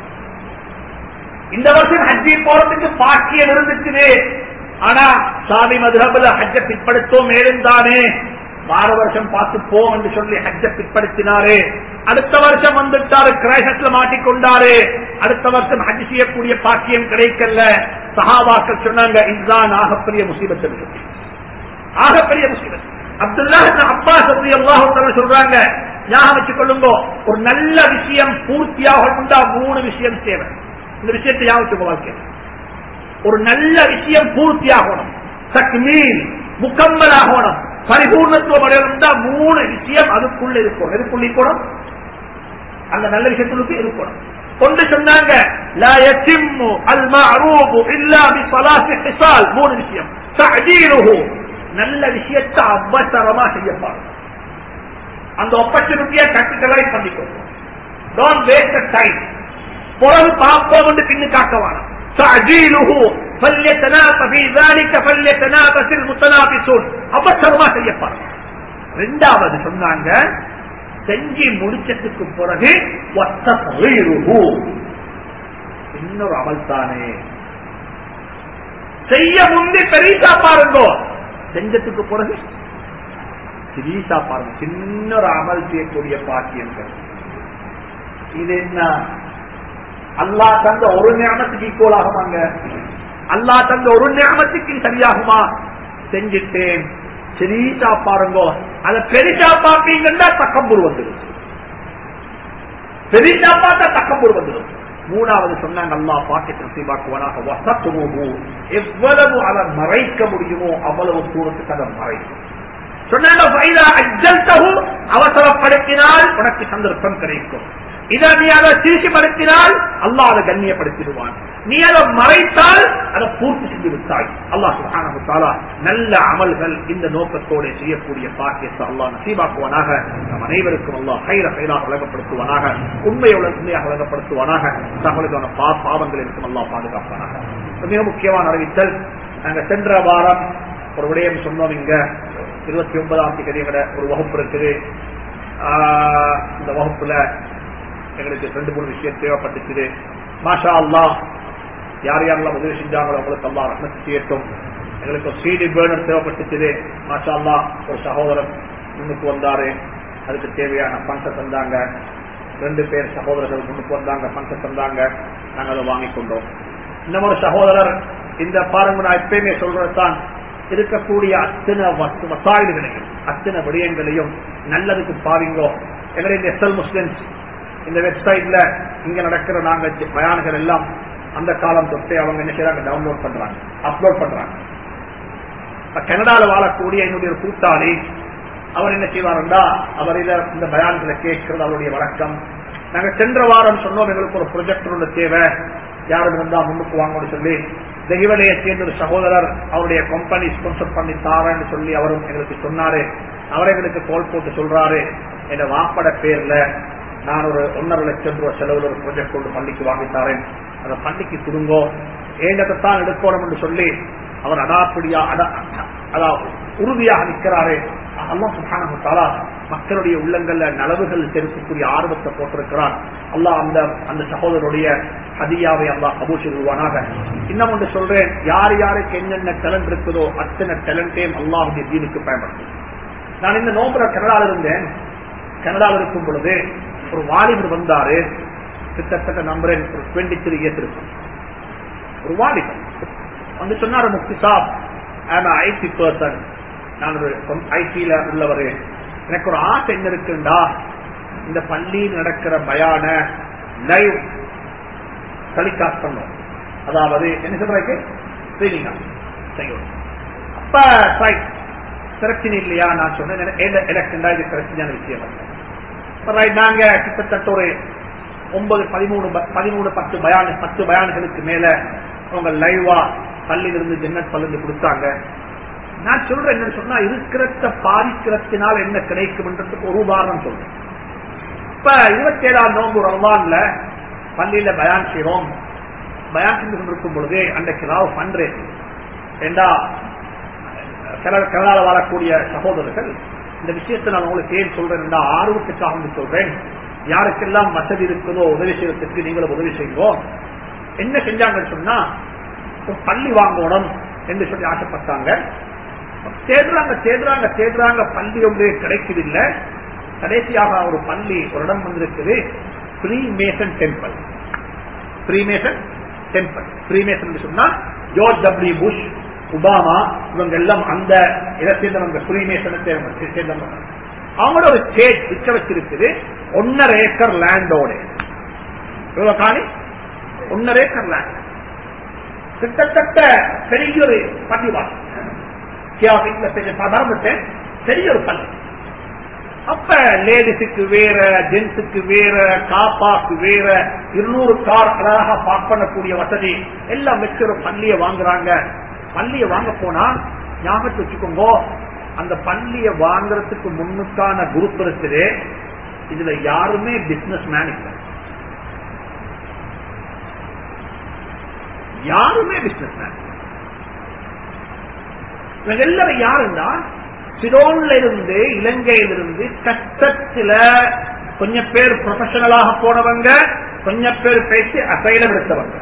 இந்த வருஷம் ஹஜ்ஜி போறதுக்கு பாக்கியம் இருந்துச்சு, ஆனா சாமி மதுஹப்ல ஹஜ்ஜை பிற்படுத்தோம் இருந்தானே, வார வருஷம் பார்த்து போ என்று சொல்லி ஹஜ்ஜை பிற்படுத்தினாரு. அடுத்த வருஷம் வந்துட்டாரு, கிரைசஸ்ல மாட்டிக்கொண்டாரு. அடுத்த வருஷம் ஹஜ் செய்யக்கூடிய பாக்கியம் கிடைக்கல. சஹாபாக்கள் சொன்னாங்க, இதுதான் ஆகப்பெரிய முசீபத் இருக்கு, ஆகப்பெரிய முஸ்லிம். அப்துல்லாஹ் இப்னு அப்பாஸ் ரலியல்லாஹு தஆலா சொல்றாங்க, ஞாபகம் வச்சுக் கொள்ளுங்க, ஒரு நல்ல விஷயம் பூர்த்தியாகணும்னா 3 விஷயம் தேவை. இந்த விஷயத்தை ஞாபகம் வச்சுக்கோ. வாழ்க்கை ஒரு நல்ல விஷயம் பூர்த்தியாகணும், தக்மீல் முக்கம்மலாகணும், பரிபூர்ணத்துவம் அடையணும்னா 3 விஷயம் அதுக்குள்ள இருக்கணும். எதுக்குள்ள இருக்கணும்? அந்த நல்ல விஷயத்துக்கு இருக்கணும். கொண்டு சொன்னாங்க, லா யத்திம்மு அல் மஅரூஃபு இல்லா பிஸலாத்தி ஹிசால். 3 விஷயம். தஅஜீலுஹு, நல்ல விஷயத்தை அவசரமா செய்யப்பாரு, அந்த ஆப்பர்ச்சுனிட்டியை கேபிட்டலைஸ் பண்ணிக்கோங்க. Don't waste time. பிறகு பார்ப்போம் என்று பின்னு காக்கவான. தஅஜீலுஹு ஃபல்யதனாஃபி ذلك فليتنافس المتنافسون, அவசரமா செய்யப்பாரு. இரண்டாவது சொன்னாங்க, செஞ்சு முடிச்சதுக்கு பிறகு வத்தஃகீருஹு, இன்னொரு அமல் தானே, செய்ய முந்தி பெரிசா பாருங்க, செஞ்சத்துக்கு பிறகு சிரீசா பாருங்க, சின்ன ஒரு அமல் செய்யக்கூடிய பாக்கியங்கள். இது என்ன? அல்லாஹ் தந்த ஒரு நியமத்துக்கு ஈக்குவல் ஆகுமாங்க? அல்லாஹ் தந்த ஒரு நியமத்துக்கு சரியாகுமா? செஞ்சுட்டேன், சிரீசா பாருங்க. அதை பெரிசா பார்ப்பீங்கன்னா தக்கம்பூர் வந்துடும். பெரிசா பார்த்தா தக்கப்பூர் வந்துடும். மூணாவது சொன்னாங்க அல்லாஹ் பாக்கெட் நசீபாக்குவானாக வசத்துவோ, எவ்வளவு அதை மறைக்க முடியுமோ அவ்வளவு தூரத்துக்கு அதை மறைக்கும். சொன்னாங்க அவசரப்படுத்தினால் உனக்கு சந்தர்ப்பம் கிடைக்கும். இதை நீ அதை தீர்ச்சிப்படுத்தினால் அல்லாஹ் அதை கண்ணியப்படுத்திடுவான். நீ அதை மறைத்தால் அதை பூர்த்தி செய்து விட்டாய். அல்லாஹ் சுப்ஹானஹு வ தஆலா நல்ல அமல்கள் இந்த நோக்கத்தோடு செய்யக்கூடிய பாக்கியத்தை அல்லாஹ் நசீபாக்குவானாக. நம் அனைவருக்கும் அல்லாஹ் ஹைராக வழங்கப்படுத்துவானாக, உண்மையாக வழங்கப்படுத்துவானாக. சகோதரமான பாவங்கள் இருக்கும் அல்லாஹ் பாதுகாப்பானாக. மிக முக்கியமான அறிவித்தல், நாங்க சென்ற வாரம் ஒரு விடயம் சொன்னோம். இங்க 29ஆம் தேதி ஒரு வகுப்பு இருக்குது. இந்த வகுப்புல எங்களுக்கு 2-3 விஷயம் தேவைப்பட்டுச்சு. மாஷா அல்லாஹ் யார் யாரெல்லாம் உதவி செஞ்சாங்களோ அவங்களுக்கு அல்லாஹ் ரஹ்மத் செய்யட்டும். எங்களுக்கு ஒரு CD பர்னர் தேவைப்பட்டுச்சு. மாஷா அல்லாஹ் ஒரு சகோதரர் முன்னுக்கு வந்தாரு, அதுக்கு தேவையான பணத்தை தந்தாங்க. 2 பேர் சகோதரர்கள் முன்னுக்கு வந்தாங்க, பணத்தை தந்தாங்க, நாங்கள் அதை வாங்கிக் கொண்டோம். இன்னும் ஒரு சகோதரர், இந்த பாருங்க நான் எப்பயுமே சொல்றதுதான், இருக்கக்கூடிய அத்தனை வசாயில்களையும் அத்தனை விடயங்களையும் நல்லதுக்கு பாருங்கோ. எங்களுடைய இந்த எஸ்எல் முஸ்லிம்ஸ் இந்த வெப்சைட்ல இங்க நடக்கிற நாங்க பயான்கள் எல்லாம் அந்த காலம் தொட்டே அவங்க என்ன செய்யறாங்க, டவுன்லோட் பண்றாங்க, அப்லோட் பண்றாங்க. கனடாவில் வாழக்கூடிய என்னுடைய ஒரு கூட்டாளி அவர் என்ன செய்வாருண்டா, அவர் இந்த பயான்களை கேட்கிறது அவருடைய வழக்கம். நாங்க சென்ற வாரம் சொன்னோம் எங்களுக்கு ஒரு ப்ரொஜெக்டர் ஒன்று தேவை, யாரும் இருந்தா முன்னுக்கு வாங்கன்னு சொல்லி தெய்வலையை சேர்ந்த ஒரு சகோதரர் அவருடைய கம்பெனி ஸ்பான்சர் பண்ணி தாரன்னு சொல்லி அவரும் எங்களுக்கு சொன்னாரு. அவர் எங்களுக்கு கால் போட்டு சொல்றாரு, என் வாப்பட பேர்ல நான் ஒரு 1.5 லட்சம் ரூபாய் செலவுல ஒரு ப்ராஜெக்ட் கொண்டு பள்ளிக்கு வாங்கித்தாரேன், அதை பள்ளிக்கு திருங்கோ ஏங்கத்தான் எடுக்கணும் என்று சொல்லி அவர் அடாப்படியா உறுதியாக நிற்கிறாரு. அல்லாஹ் சுப்ஹானஹு வ தஆலா மக்களுடைய உள்ளங்கள்ல நலவுகள் தெரிவிக்கக்கூடிய ஆர்வத்தை போட்டிருக்கிறார். அல்லாஹ் அந்த சகோதரருடைய ஹதியாவை அல்லாஹ் கபூல் செய்வானாக. இன்னும் ஒன்று சொல்றேன், யார் யாருக்கு என்னென்ன டேலண்ட் இருக்குதோ அத்தனை டேலண்டையும் அல்லாஹ்வுடைய தீனுக்கு பயன்படுத்தும். நான் இந்த நோம்புற கனடாவில் இருந்தேன். கனடாவில் இருக்கும் பொழுது ஒரு வாலிபர் வந்தாரு, கிட்டத்தட்ட நம்புறேன் ஒரு 23 இயர்ஸ் இருக்கும். ஒரு வாலிபர் வந்து சொன்னாரு, முஃப்தி சாப், ஐ அம் ஐடி பர்சன், நான் ஒரு ஐடில உள்ளவர், எனக்கு ஒரு ஆசை என்ன இருக்குண்டா, இந்த பள்ளியில் நடக்கிற பயான லைவ் டெலிகாஸ்ட் பண்ணும், அதாவது என்ன சொல்றதுக்கு ட்ரெயினிஙா செய்யும். அப்ப பிரச்சனை இல்லையா? நான் சொன்னேன் எலெக்ஷன் இது பிரச்சனையான விஷயம். நாங்க கிட்டத்தட்ட ஒரு 10 பயான்களுக்கு மேல அவங்க லைவா பள்ளியிலிருந்து ஜன்னத் பள்ளிந்து கொடுத்தாங்க. நான் சொல்றேன் என்னன்னு சொன்னா, இருக்கிறத பாதிக்கிறதுனால என்ன கிடைக்கும் என்றதுக்கு ஒரு உதாரணம் சொல்றேன். இப்ப 27ஆம் நோன்பு ரமலான்ல பள்ளியில பயான் செய்வோம். பயான் செஞ்சு கொண்டிருக்கும் பொழுது அன்றைக்கு ராவ் பண்றேன் ஏண்டா கனடால வாழக்கூடிய சகோதரர்கள் இந்த விஷயத்தை நான் உங்களுக்கு ஏன் சொல்றேன், ஆர்வத்துக்காக சொல்றேன். யாருக்கெல்லாம் வசதி இருக்குதோ உதவி செய்யறதுக்கு நீங்களும் உதவி செய்வோம். என்ன செஞ்சாங்கன்னு சொன்னா, ஒரு பள்ளி வாங்கணும் என்று சொல்லி ஆசைப்பட்டாங்க. தேடுறாங்க பள்ளி ஒன்றே கிடைக்கவில்லை. கடைசியாக ஒரு பள்ளி ஒரு இடம் வந்திருக்குது, ஃப்ரீமேசன் டெம்பிள். ஃப்ரீமேசன் சொன்னா ஜார்ஜ் டபிள்யூ புஷ், ஒபாமா, இவங்க எல்லாம் அந்த இதை சேர்ந்தவங்க, ஃப்ரீமேசனை சேர்ந்தவங்க. அவங்களோட ஒரு ஸ்டேட் பிச்சை வச்சிருக்குது 1.5 ஏக்கர் லேண்டோட. இவ்வளவு காணி 1.5 ஏக்கர் லேண்ட், கிட்டத்தட்ட பெரிய ஒரு பள்ளிவாசல், பெரிய ஒரு பள்ளி. அப்ப லேடிஸுக்கு வேற, ஜென்ஸுக்கு வேற, காப்பாக்கு வேற, 200 கார் அழகாக பார்க் பண்ணக்கூடிய வசதி எல்லாம் வச்சு ஒரு பள்ளியை வாங்குறாங்க. பள்ளியை வாங்க போனா ஞாபகத்தை வச்சுக்கோங்க, அந்த பள்ளியை வாங்குறதுக்கு முன்னுக்கான குரூப் இருக்குது, இதுல யாருமே பிசினஸ் மேன் இல்லை, யாருமே பிசினஸ் மேன். எல்லாரும் யாருன்னா சிலோன்ல இருந்து, இலங்கையிலிருந்து கஷ்டத்துல கொஞ்சம் பேர் ப்ரொஃபஷனலாக போனவங்க, கொஞ்சம் பேர் பேசி அசைலம் எடுத்தவங்க.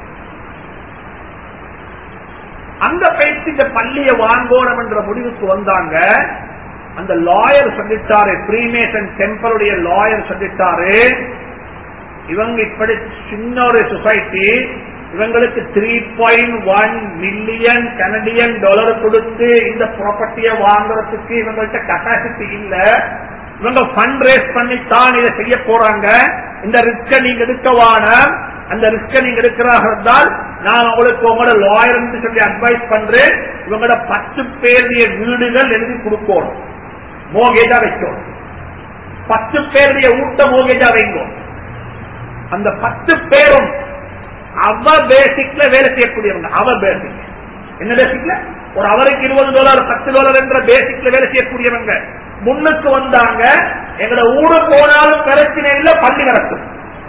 அந்த பேசி இந்த பள்ளியை வாங்கணும் என்ற முடிவுக்கு வந்தாங்க. அந்த லாயர் சொல்லிட்டாரு, ஃப்ரீமேசன் டெம்பிளுடைய லாயர் சொல்லிட்டாரு, இவங்க இப்படி சின்ன ஒரு சொசைட்டி, இவங்களுக்கு 3.1 மில்லியன் கனடியன் டாலர் கொடுத்து இந்த ப்ராப்பர்ட்டியை வாங்குறதுக்கு இவங்கள்ட்ட கெப்பாசிட்டி இல்ல. இவங்க ஃபண்ட் ரேஸ் பண்ணித்தான் இதை செய்ய போறாங்க. இந்த ரிஸ்க நீங்க எடுக்கவான, அந்த ரிஸ்க நீங்க எடுக்கிறாக இருந்தால் நான் உங்களுக்கு உங்களோட லாயர் சொல்லி அட்வைஸ் பண்றேன். இவங்களோட 10 பேருடைய வீடுகள் எழுதி கொடுக்கணும், மோகேஜா வைக்கணும். 10 பேருடைய ஊட்ட மோகேஜா வைக்கும். அந்த 10 பேரும் அவ பேசிக்ல வேலை செய்யக்கூடியவங்க. அவ பேசிக் என்ன பேசிக்ல? ஒரு அவருக்கு $20 $10 என்ற பேசிக்ல வேலை செய்யக்கூடியவங்க முன்னுக்கு வந்தாங்க. எங்களோட ஊடு போனாலும் பிரச்சனை இல்ல, பள்ளி வரட்டும்.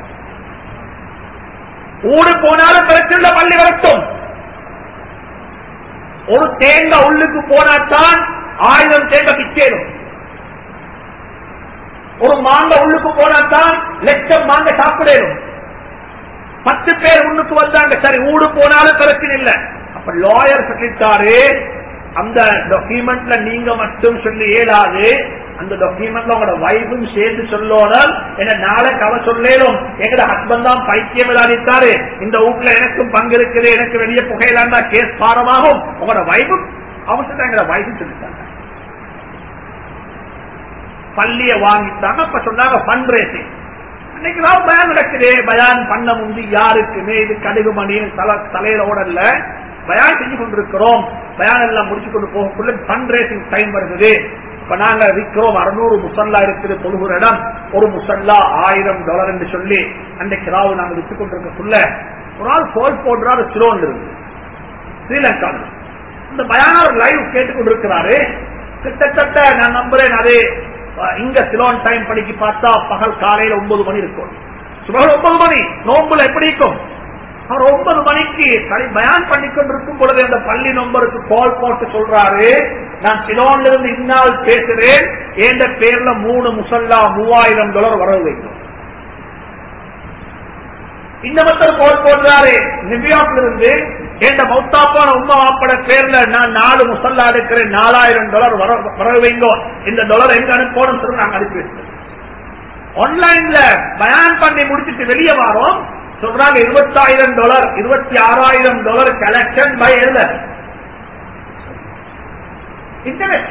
ஊடு போனாலும் பிரச்சனை இல்ல, பள்ளி வரட்டும். ஒரு தேங்காய் உள்ளுக்கு போனாத்தான் 1000 தேங்காய் பிச்சேடும். ஒரு மாங்காய் உள்ளுக்கு போனாத்தான் லட்சம் மாங்காய் சாப்பிடணும். 10 பேர் முன்னுக்கு வந்தாங்க. சரி, ஊடு போனாலும் பிரச்சனை இல்ல. அப்ப லாயர் சொல்லிட்டாரு, அந்த டாக்குமெண்ட்ல நீங்க மட்டும் சொல்லி ஏடாது, அந்த டாக்குமெண்ட்ல உங்களோட வைஃபும் சேர்ந்து சொல்லணும். என்ன நாளைக்கு அவ சொல்லும், எங்கட ஹஸ்பண்ட் தான் பைத்தியம் விளையாடித்தாரு, இந்த வீட்டுல எனக்கும் பங்கு இருக்குது, எனக்கு வெளியே புகையிலாண்டா கேஸ் பாரமாகும். உங்களோட வைஃபும் அவங்க சொல்றாங்க, வைஃபும் சொல்லிட்டாங்க. பள்ளிய வாங்கிட்டாங்க. அப்ப சொன்னாங்க ஃபண்ட் ரேசிங். இன்னைக்கு தான் பயான் நடக்குது. பயான் பண்ண முந்தி யாருக்குமே இது கடுகு மணியின் தலையில ஓடல. பயான் செஞ்சு கொண்டிருக்கிறோம். பயான் எல்லாம் முடிச்சு கொண்டு போகக்குள்ள ஃபண்ட் ரேசிங் டைம் வருது. இப்ப நாங்க விற்கிறோம் 600 முசல்லா இருக்குது தொழுகிற இடம். ஒரு முசல்லா $1000 என்று சொல்லி அந்த கிராவு நாங்க விற்று கொண்டிருக்கக்குள்ள ஒரு ஆள் போல் போடுறாரு. சிலோன் இருக்கு, ஸ்ரீலங்கா. இந்த பயானார் லைவ் கேட்டுக்கொண்டிருக்கிறாரு. கிட்டத்தட்ட நான் நம்புறேன் அது இங்க சிலோன் டைம் படிக்கு பார்த்தா பகல் காலையில 9 மணி இருக்கும். சுபஹ் 9 மணி நோம்புல எப்படி இருக்கும்? அவர் 9 மணிக்கு பயான் பண்ணிக்கொண்டிருக்கும் பொழுது அந்த பள்ளி நம்பருக்கு கால் போட்டு சொல்றாரு, நான் சிலோன்ல இருந்து இந்நாள் பேசுறேன், என்ற பேர்ல 3 முசல்லா $3000 வரவு வைக்கும். இந்த மக்கள் கால் போடுறாரு நியூயார்க்ல இருந்து, என்ற மௌத்தாப்பான உம்மா வாப்பட பேர்ல நான் 4 முசல்லா எடுக்கிறேன், $4000 வரவு வைங்கோ. இந்த டாலர் எங்க அனுப்பணும் சொல்லி நாங்க அனுப்பி வச்சோம். ஆன்லைன்ல பயான் பண்ணி முடிச்சுட்டு வெளியே வரோம். சொல்றாங்க $20,000 $26,000 கலெக்ஷன் பை இன்டர்நெட்.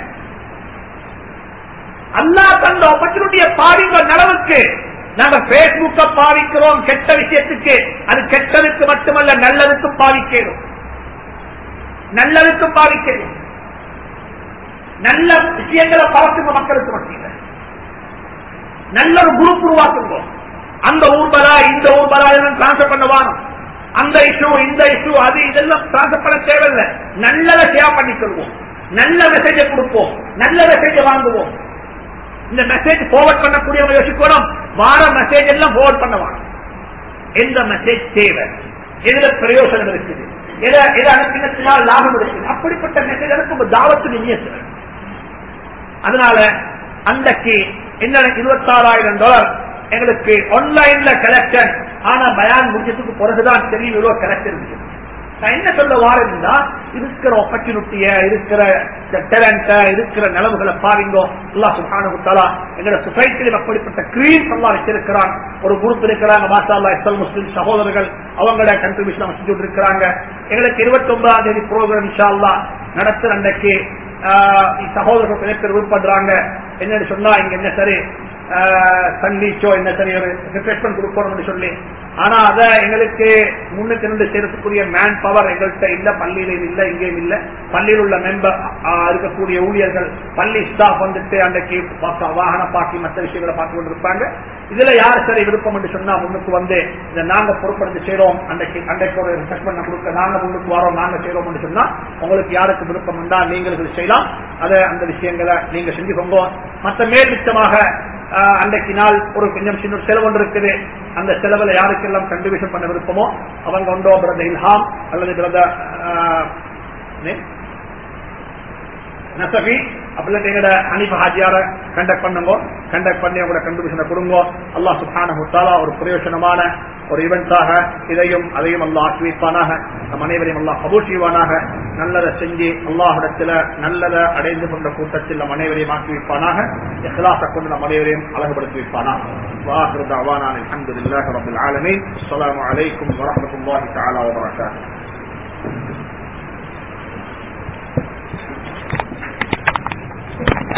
அல்லாஹ் தந்த ஆப்பர்ச்சுனிட்டியை பாருங்க. நலவுக்கு நாங்க பேஸ்புக்க பாவிக்கிறோம் கெட்ட விஷயத்துக்கு. அது கெட்டதுக்கு மட்டுமல்ல, நல்லதுக்கும் பாவிக்கணும். நல்லதுக்கும் பாவிக்கணும். நல்ல விஷயங்களை பரப்புங்க மக்களுக்கு மத்தியில். நல்ல ஒரு குரூப் உருவாக்குங்க. அந்த ஊர்பலா இந்த ஊர்பலா டிரான்ஸ்பர் பண்ணுவாங்க. அந்த இஷ்யூ இந்த இஷ்யூ அது இதெல்லாம் டிரான்ஸ்பர் பண்ண தேவையில்லை. நல்லதை ஷேர் பண்ணிக்கொள்வோம். நல்ல மெசேஜை கொடுப்போம். நல்ல மெசேஜை வாங்குவோம். இந்த மெசேஜ் ஃபார்வர்ட் பண்ணக்கூடியவங்க யோசிக்கணும், வார மெசேஜ் எல்லாம் ஃபார்வர்ட் பண்ணுவாங்க. எந்த மெசேஜ் தேவை, எதுல பிரயோசனம் இருக்குது, எதை அனுப்பினால் லாபம் இருக்குது, அப்படிப்பட்ட மெசேஜ் அனுப்பும் தாவத்து நியத்து. அதனால அன்றைக்கு என்ன $26,000 எங்களுக்கு ஆன்லைன்ல கலெக்ஷன். ஆனா பயான் முடிச்சதுக்கு பிறகுதான் தெரியும் இவ்வளவு கலெக்ஷன் இருக்கு. நான் என்ன சொல்ல வாரா, இருக்கிற ஆப்பர்ச்சுனிட்டிய, இருக்கிற டேலண்ட, இருக்கிற நிலவுகளை பாருங்க. அல்லாஹ் சுப்ஹானஹு வ தஆலா எங்களோட சொசைட்டியில் அப்படிப்பட்ட கிரீம் அல்லாஹ் வச்சிருக்கிறான். ஒரு குரூப் இருக்கிறாங்க மாஷா அல்லாஹ், இஸ்லாம் முஸ்லிம் சகோதரர்கள், அவங்களோட கண்ட்ரிபியூஷன் செஞ்சுட்டு இருக்கிறாங்க. எங்களுக்கு 29ஆம் தேதி ப்ரோக்ராம் இன்ஷா அல்லாஹ் நடத்துற அன்றைக்கு சகோதரர்கள் பேர் விருப்பப்படுறாங்க. என்னன்னு சொன்னா, இங்க என்ன சரி சண்டீச்சோ என்ன சரி ஒரு ரிஃப்ரெஷ்மெண்ட் கொடுக்கணும்னு சொல்லி. ஆனா அத எங்களுக்கு முன்னுக்கு இருந்து சேர்க்கக்கூடிய மேன் பவர் எங்கள்கிட்ட இல்ல, பள்ளியில இல்ல, இங்கேயும் இல்ல. பள்ளியில் உள்ள மெம்பர் இருக்கக்கூடிய ஊழியர்கள், பள்ளி ஸ்டாஃப் வந்துட்டு அன்றைக்கு வாகன பாக்கி மற்ற விஷயங்களை பார்த்து கொண்டிருப்பாங்க. இதுல யாரு சரி விருப்பம் என்று சொன்னா முன்னுக்கு வந்து இதை நாங்க பொறுப்படுத்தி செய்யறோம், அன்றைக்கு ஒரு ரிஃப்ரெஷ்மெண்ட் கொடுக்க நாங்க முன்னுக்கு வரோம், நாங்க செய்யறோம் என்று சொன்னா உங்களுக்கு யாருக்கு விருப்பம் இருந்தா நீங்கள் செய்யலாம். அந்த விஷயங்களை நீங்க செஞ்சுக்கோங்க. மற்ற மேல்மிச்சமாக அன்றைக்கு நாள் ஒரு கொஞ்சம் சின்ன செலவு ஒன்று இருக்குது. அந்த செலவுல யாருக்கெல்லாம் கண்டிபியூஷன் பண்ண விருப்பமோ அவங்க உண்டோ பிரதர் இல்ஹாம் அல்லது பிரதர் நசபி அப்படின்னா எங்களோட ஹனீஃபா ஹாஜியார கண்டக்ட் பண்ணுங்க. கண்டக்ட் பண்ணி அவங்களோட கண்டிபியூஷனை கொடுங்க. அல்லாஹ் சுப்ஹானஹு வ தஆலா ஒரு பிரயோஜனமான ஒரு ஈவென்ட்டாக இதையும் அதையும் அல்லாஹ் ஆக்கி வைப்பானாக. நம் அனைவரையும் அல்லாஹ் கபூல் செய்வானாக. நல்லதை செஞ்சு அல்லாஹ்விடத்தில் நல்லதை அடைந்து கொண்ட கூட்டத்தில் நம் அனைவரையும் ஆக்கி வைப்பானாக. இஹ்லாஸை கொண்டு நம் அனைவரையும் அழகுபடுத்தி வைப்பானாக. وآخر دعوانا الحمد لله رب العالمين. السلام عليكم ورحمة الله تعالى وبركاته.